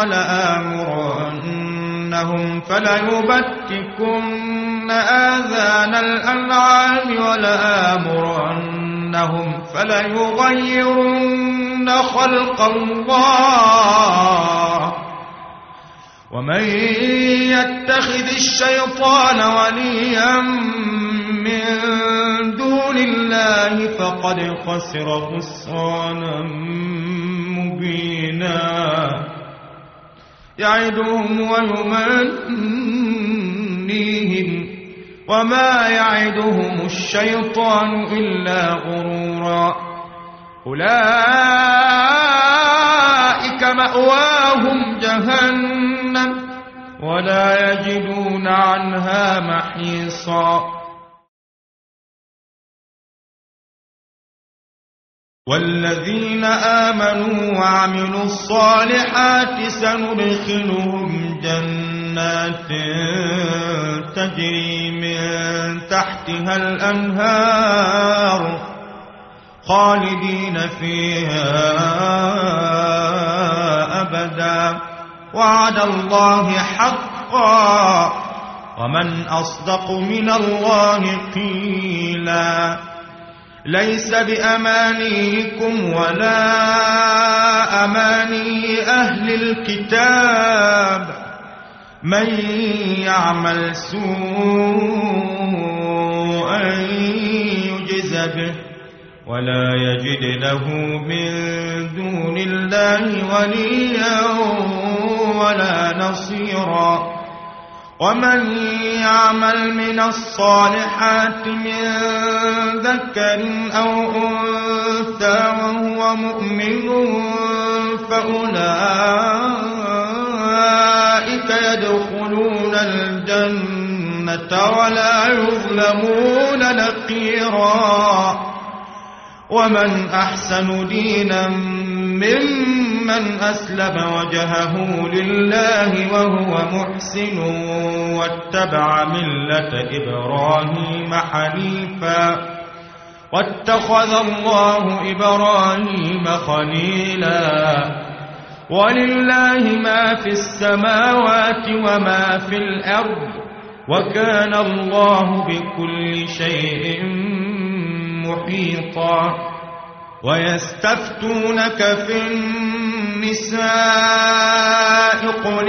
ولآمرنهم فليبتكن آذان الأنعام ولآمرنهم فليغيرن خلق الله. ومن يتخذ الشيطان وليا من دون الله فقد خسر خسرانا مبينا. يعدهم ويمنيهم وما يعدهم الشيطان إلا غرورا. أولئك مأواهم جهنم ولا يجدون عنها محيصا. والذين آمنوا وعملوا الصالحات سندخلهم جنات تجري من تحتها الأنهار خالدين فيها أبدا وعد الله حقا ومن أصدق من الله قيلا. ليس بأمانيكم ولا أماني أهل الكتاب من يعمل سوءا يجز به ولا يجد له من دون الله وليا ولا نصيرا. ومن يعمل من الصالحات من ذكر أو أنثى وهو مؤمن فأولئك يدخلون الجنة ولا يظلمون نقيرا ومن أحسن دينا ممن أسلم وجهه لله وهو محسن واتبع ملة إبراهيم حنيفا واتخذ الله إبراهيم خليلا ولله ما في السماوات وما في الأرض وكان الله بكل شيء محيطا ويستفتونك في النساء قل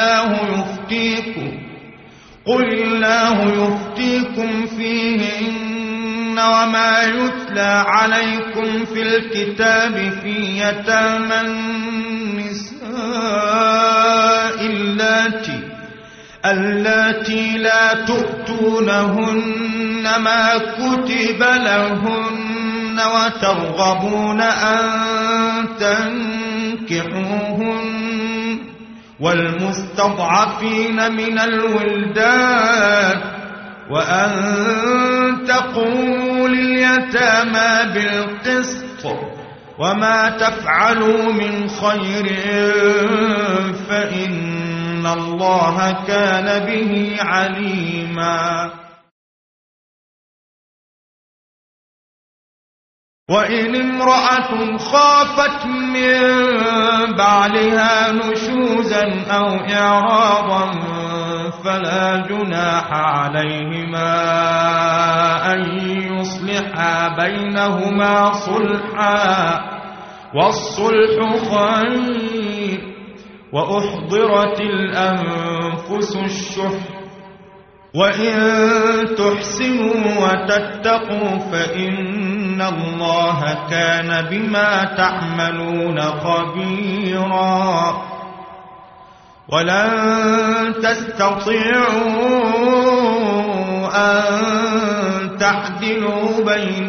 الله يفتيكم فيهن وما يتلى عليكم في الكتاب في يتامى النساء اللاتي لا تؤتونهن ما كتب لهن وترغبون أن تنكحوهن والمستضعفين من الولدان وأن تقوموا لليتامى بالقسط وما تفعلوا من خير فإن الله كان به عليما وإن امرأة خافت من بعلها نشوزا أو إعراضا فلا جناح عليهما أن يصلحا بينهما صلحا والصلح خير وأحضرت الأنفس الشح وإن تحسنوا وتتقوا فإن الله كان بما تعملون خبيرا ولن تستطيعوا أن تعدلوا بين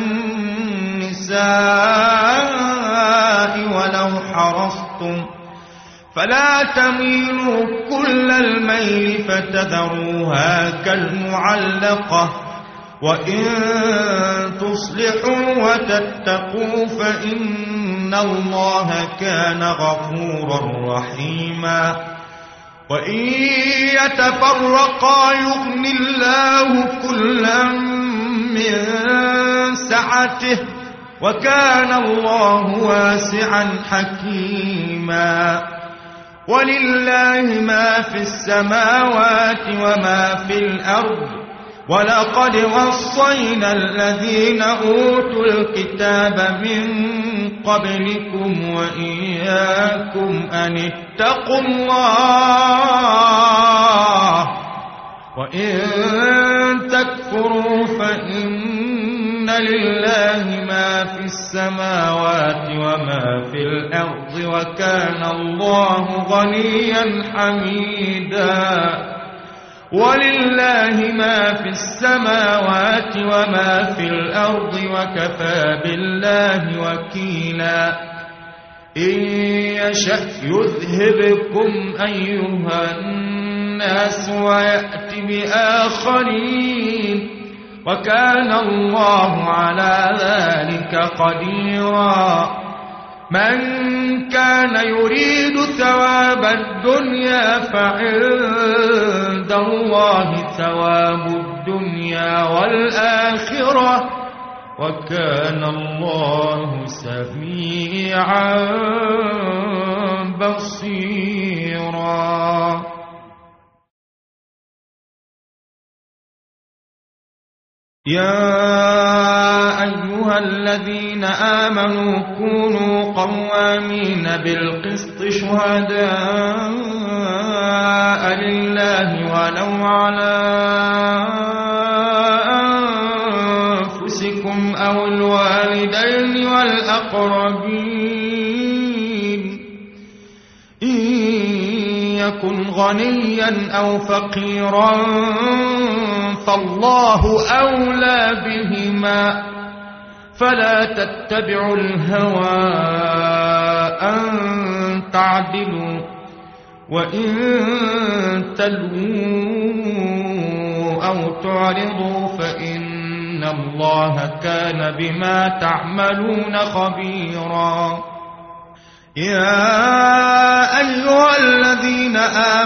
النساء ولو حرصتم فلا تميلوا كل الميل فتذروها كالمعلقة وإن تصلحوا وتتقوا فإن الله كان غفورا رحيما وإن يتفرقا يغن الله كلا من سعته وكان الله واسعا حكيما ولله ما في السماوات وما في الأرض ولقد وصينا الذين أوتوا الكتاب من قبلكم وإياكم أن اتقوا الله وإن تكفروا فإن لله ما في السماوات وما في الأرض وكان الله غنيا حميدا ولله ما في السماوات وما في الأرض وكفى بالله وكيلا إن يشأ يذهبكم أيها الناس ويأتي بآخرين وكان الله على ذلك قديرا من كان يريد ثواب الدنيا فعند الله ثواب الدنيا والآخرة وكان الله سميعا بصيرا يا أيها الذين آمنوا كونوا قوامين بالقسط شهداء لله ولو على أنفسكم أو الوالدين والأقربين إن يكن يكن غنيا أو فقيرا فالله أولى بهما، فلا تتبعوا الهوى أن تعدلوا، وإن تلووا أو تعرضوا فإن الله كان بما تعملون خبيرا. يا أيها الذين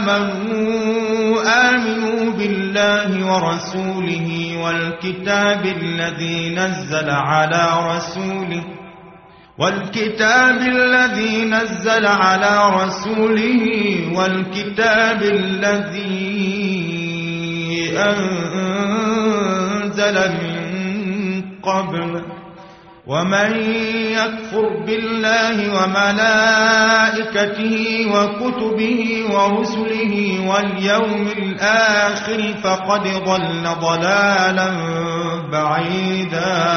آمنوا بالله ورسوله والكتاب الذي نزل على رسوله والكتاب الذي أنزل من قبل، ومن يكفر بالله وملائكته وكتبه ورسله واليوم الآخر فقد ضل ضلالا بعيدا.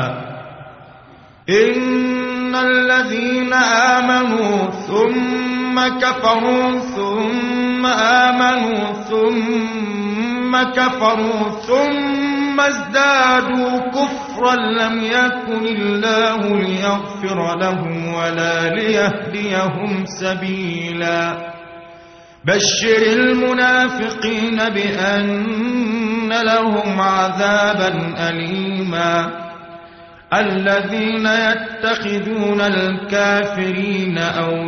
إن الذين آمنوا ثم كفروا ثم آمنوا ثم كفروا ثم ازدادوا كفرا لم يكن الله ليغفر لهم ولا ليهديهم سبيلا. بشر المنافقين بأن لهم عذابا أليما. الذين يتخذون الكافرين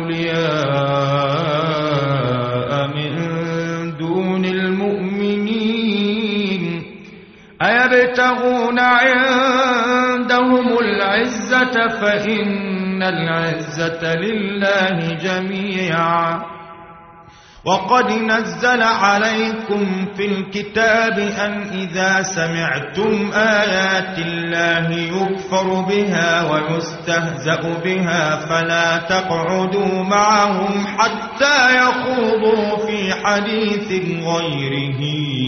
أولياء من دون المؤمنين أيبتغون عندهم العزة فإن العزة لله جميعا. وقد نزل عليكم في الكتاب أن إذا سمعتم آيات الله يكفر بها ويستهزأ بها فلا تقعدوا معهم حتى يخوضوا في حديث غيره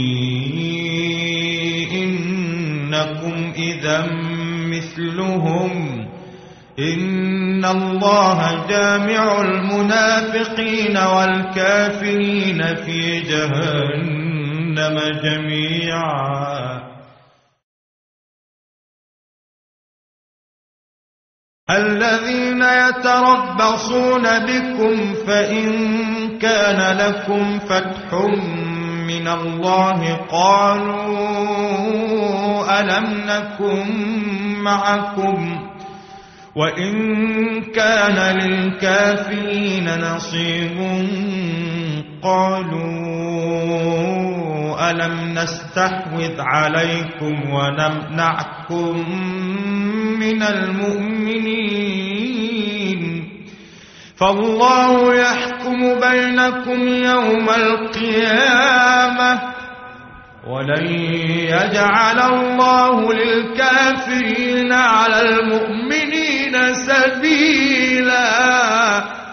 إنكم إذا مثلهم. إن الله جامع المنافقين والكافرين في جهنم جميعا. الذين يتربصون بكم فإن كان لكم فتح من الله قالوا ألم نكن معكم، وإن كان للكافرين نصيب قالوا ألم نستحوذ عليكم ونمنعكم من المؤمنين، فالله يحكم بينكم يوم القيامة ولن يجعل الله للكافرين على المؤمنين سبيلا.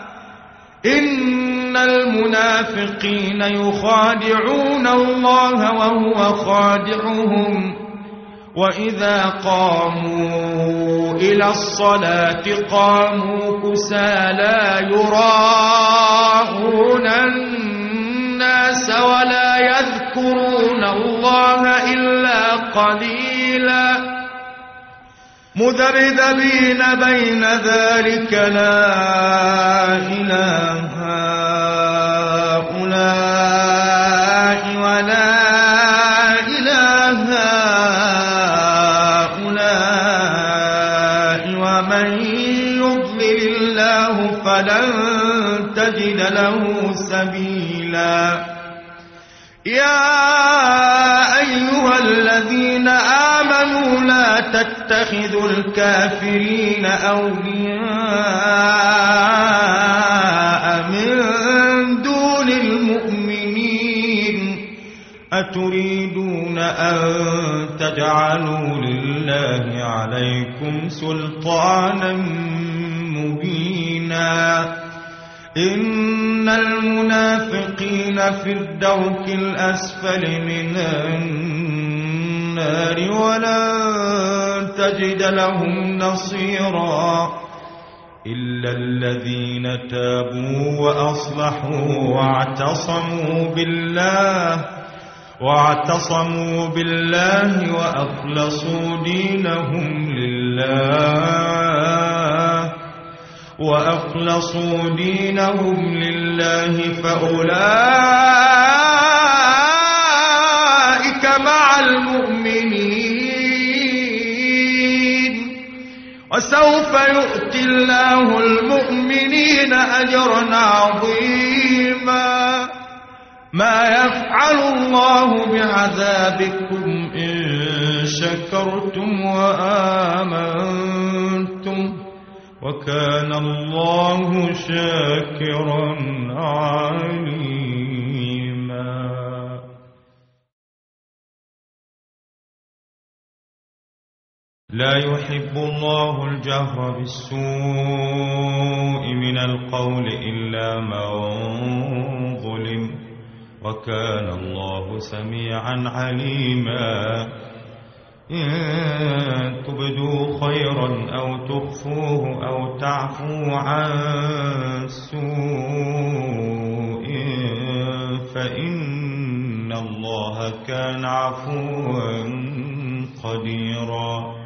إن المنافقين يخادعون الله وهو خادعهم، وإذا قاموا إلى الصلاة قاموا كسالى يراءون الناس ولا يذكرون الله إلا قليلا مذبذبين بين ذلك لا إله هؤلاء ولا إله هؤلاء ومن يضلل الله فلن تجد له سبيلا. يا أيها الذين آمنوا لا تتخذوا الكافرين أولياء من دون المؤمنين أتريدون أن تجعلوا لله عليكم سلطانا مبينا. إن المنافقين في الدرك الأسفل من النار ولن تجد لهم نصيرا. إلا الذين تابوا وأصلحوا واعتصموا بالله وأخلصوا دينهم لله فأولئك مع المؤمنين وسوف يؤتي الله المؤمنين أجرا عظيما ما يفعل الله بعذابكم إن شكرتم وآمنتم وكان الله شاكرا عليما. لا يحب الله الجهر بالسوء من القول إلا من ظلم وكان الله سميعا عليما. إن تبدوا خيرا أو تخفوه أو تعفوا عن سوء فإن الله كان عفوا قديرا.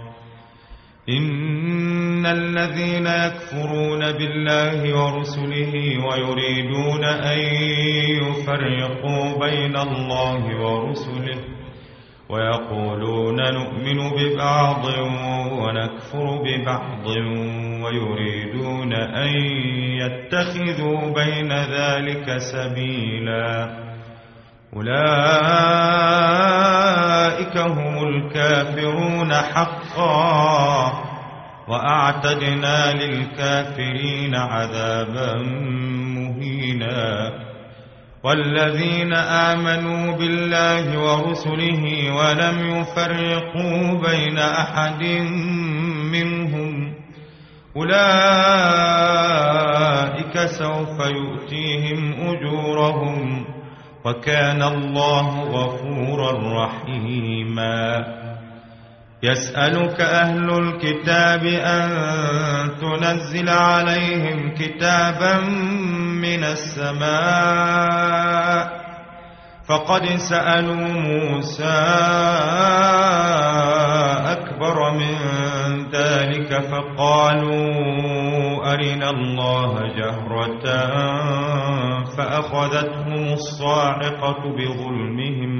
إن الذين يكفرون بالله ورسله ويريدون أن يفرقوا بين الله ورسله ويقولون نؤمن ببعض ونكفر ببعض ويريدون أن يتخذوا بين ذلك سبيلا أولئك هم الكافرون حقا وأعتدنا للكافرين عذابا مهينا. والذين آمنوا بالله ورسله ولم يفرقوا بين أحد منهم أولئك سوف يؤتيهم أجورهم وكان الله غفورا رحيما. يسألك أهل الكتاب أن تنزل عليهم كتابا من السماء فقد سألوا موسى أكبر من ذلك فقالوا أرنا الله جهرة فأخذتهم الصاعقة بظلمهم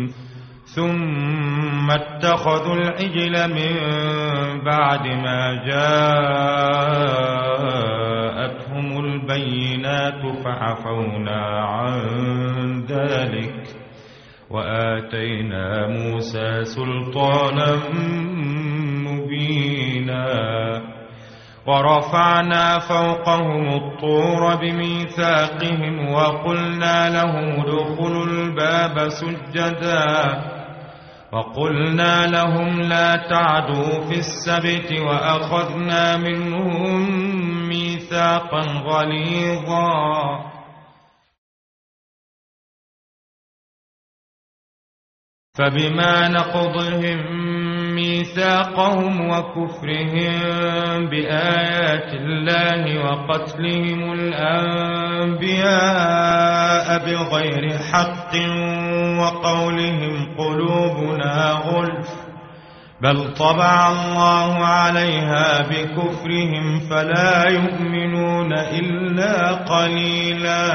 ثم اتخذوا العجل من بعد ما جاءتهم البينات فعفونا عن ذلك وآتينا موسى سلطانا مبينا. ورفعنا فوقهم الطور بميثاقهم وقلنا لهم ادخلوا الباب سجدا وقلنا لهم لا تعدوا في السبت وأخذنا منهم ميثاقا غليظا. فبما نقضهم ميثاقهم وكفرهم بآيات الله وقتلهم الأنبياء بغير حق وقولهم قلوبنا غلف بل طبع الله عليها بكفرهم فلا يؤمنون إلا قليلا.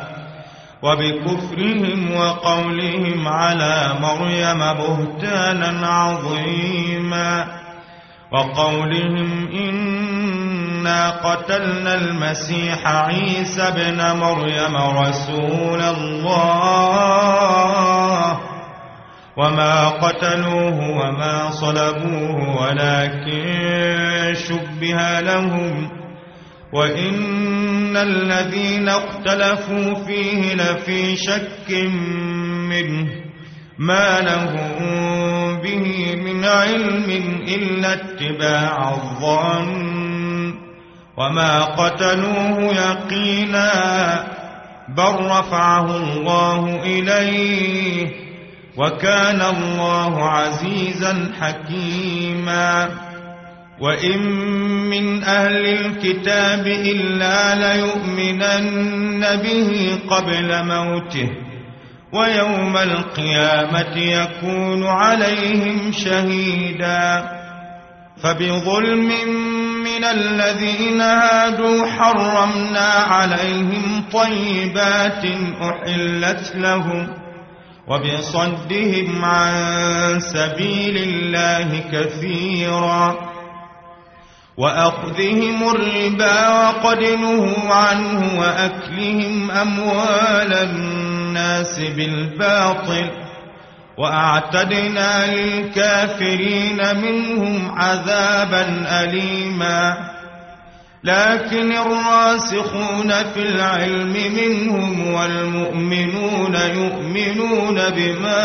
وبكفرهم وقولهم على مريم بهتانا عظيما وقولهم إنا قتلنا المسيح عيسى ابن مريم رسول الله وما قتلوه وما صلبوه ولكن شبه لهم وإن الذين اختلفوا فيه لفي شك منه ما لهم به من علم إلا اتباع الظن وما قتلوه يقينا بل رفعه الله إليه وكان الله عزيزا حكيما. وإن من أهل الكتاب إلا ليؤمنن به قبل موته ويوم القيامة يكون عليهم شهيدا فبظلم من الذين هادوا حرمنا عليهم طيبات أحلت لهم وبصدهم عن سبيل الله كثيرا وأخذهم الربا وقد نهوا عنه وأكلهم أموال الناس بالباطل وأعتدنا للكافرين منهم عذابا أليما لكن الراسخون في العلم منهم والمؤمنون يؤمنون بما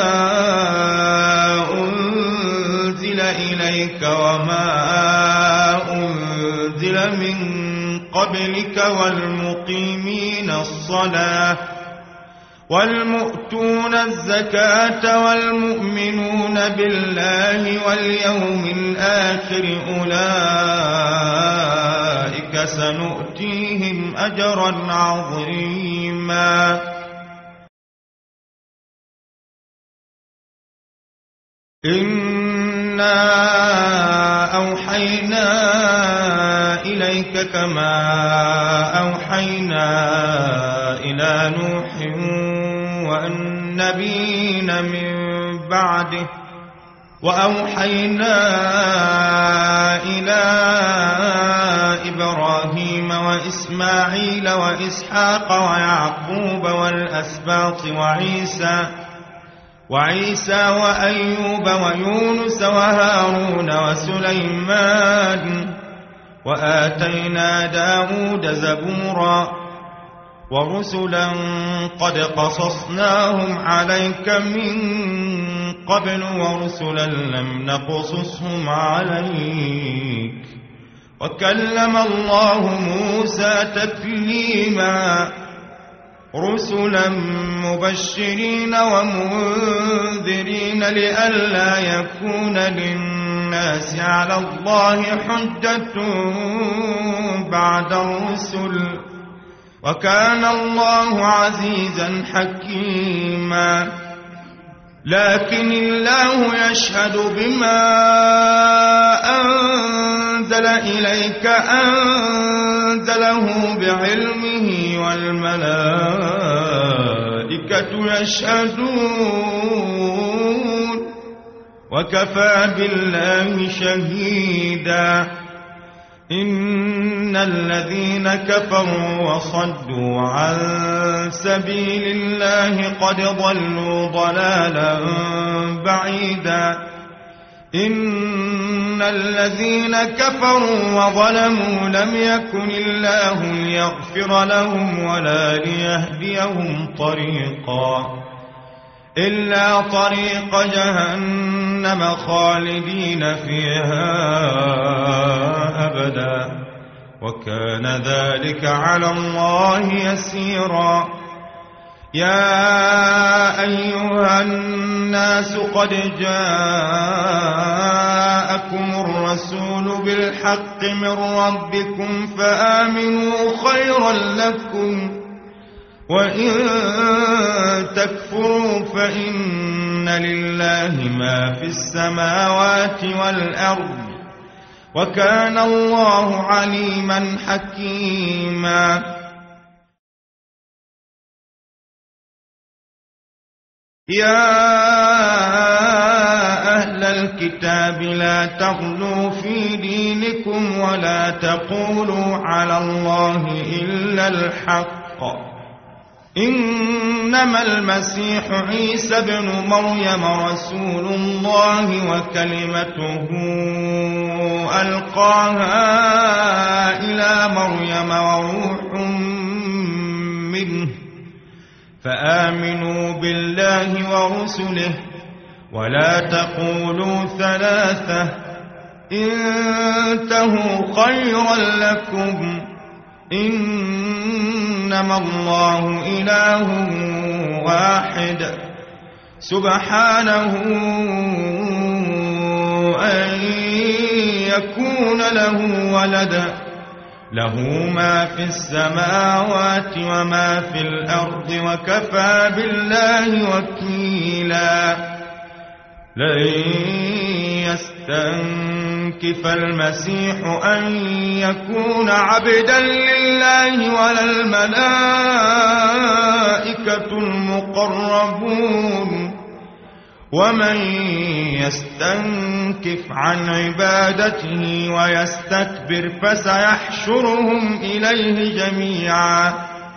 أنزل إليك وما أنزل من قبلك والمقيمين الصلاة والمؤتون الزكاة والمؤمنون بالله واليوم الآخر أولئك سنؤتيهم أجرا عظيما إنا أوحينا إليك كما أوحينا إلى نوح والنبيين من بعده وأوحينا إلى إبراهيم وإسماعيل وإسحاق ويعقوب والأسباط وعيسى وأيوب ويونس وهارون وسليمان وآتينا داود زبورا ورسلا قد قصصناهم عليك من قبل ورسلا لم نقصصهم عليك وكلم الله موسى تكليما رسلا مبشرين ومنذرين لئلا يكون للناس على الله حجة بعد الرسل وكان الله عزيزا حكيما لكن الله يشهد بما أنزل إليك أنزله بعلمه والملائكة يشهدون وكفى بالله شهيدا إن الذين كفروا وصدوا عن سبيل الله قد ضلوا ضلالا بعيدا إن الذين كفروا وظلموا لم يكن الله ليغفر لهم ولا ليهديهم طريقا إلا طريق جهنم خالدين فيها أبدا وكان ذلك على الله يسيرا يا أيها الناس قد جاءكم الرسول بالحق من ربكم فآمنوا خيرا لكم وإن تكفروا فإن لله ما في السماوات والأرض وكان الله عليما حكيما يا أهل الكتاب لا تغلوا في دينكم ولا تقولوا على الله إلا الحق إنما المسيح عيسى ابن مريم رسول الله وكلمته ألقاها إلى مريم وروح منه فآمنوا بالله ورسله ولا تقولوا ثلاثة انتهوا خيرا لكم إنما الله إله واحد سبحانه أن يكون له ولد له ما في السماوات وما في الأرض وكفى بالله وكيلا لن يستنكف المسيح أن يكون عبدا لله ولا الملائكة المقربون ومن يستنكف عن عبادته ويستكبر فسيحشرهم إليه جميعا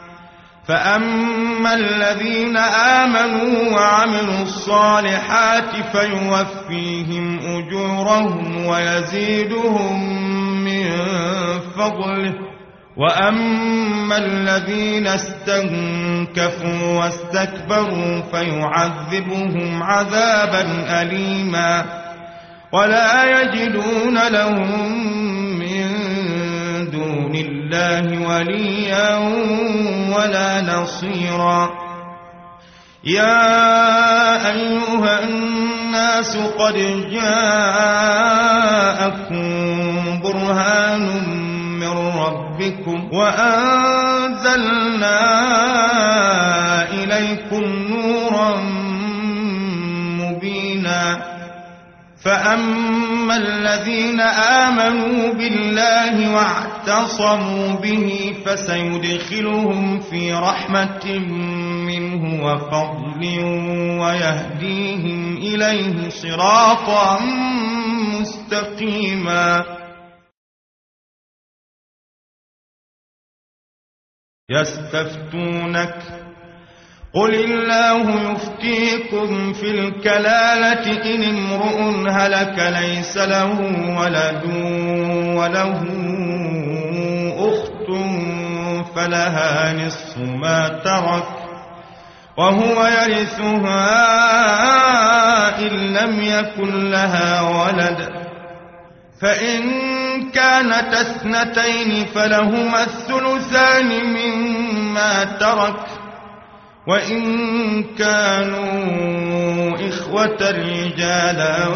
فأما الذين آمنوا وعملوا الصالحات فيوفيهم أجورهم ويزيدهم من فضله وأما الذين استنكفوا واستكبروا فيعذبهم عذابا أليما ولا يجدون لهم من دون الله وليا ولا نصيرا يا أيها الناس قد جاءكم برهان من ربكم وأنزلنا إليكم نورا مبينا فأما الذين آمنوا بالله واعتصموا به فسيدخلهم في رحمة منه وفضل ويهديهم إليه صراطا مستقيما يستفتونك قل الله يفتيكم في الكلالة إن امرؤ هلك ليس له ولد وله أخت فلها نصف ما ترك وهو يرثها إن لم يكن لها ولد فإن كانت اثنتين فلهما الثلثان مما ترك وإن كانوا إخوة رجالا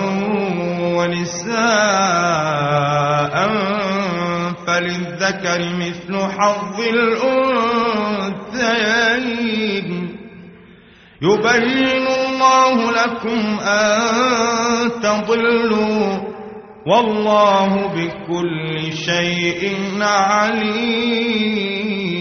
ونساء فللذكر مثل حظ الأنثيين يبين الله لكم أن تضلوا والله بكل شيء عليم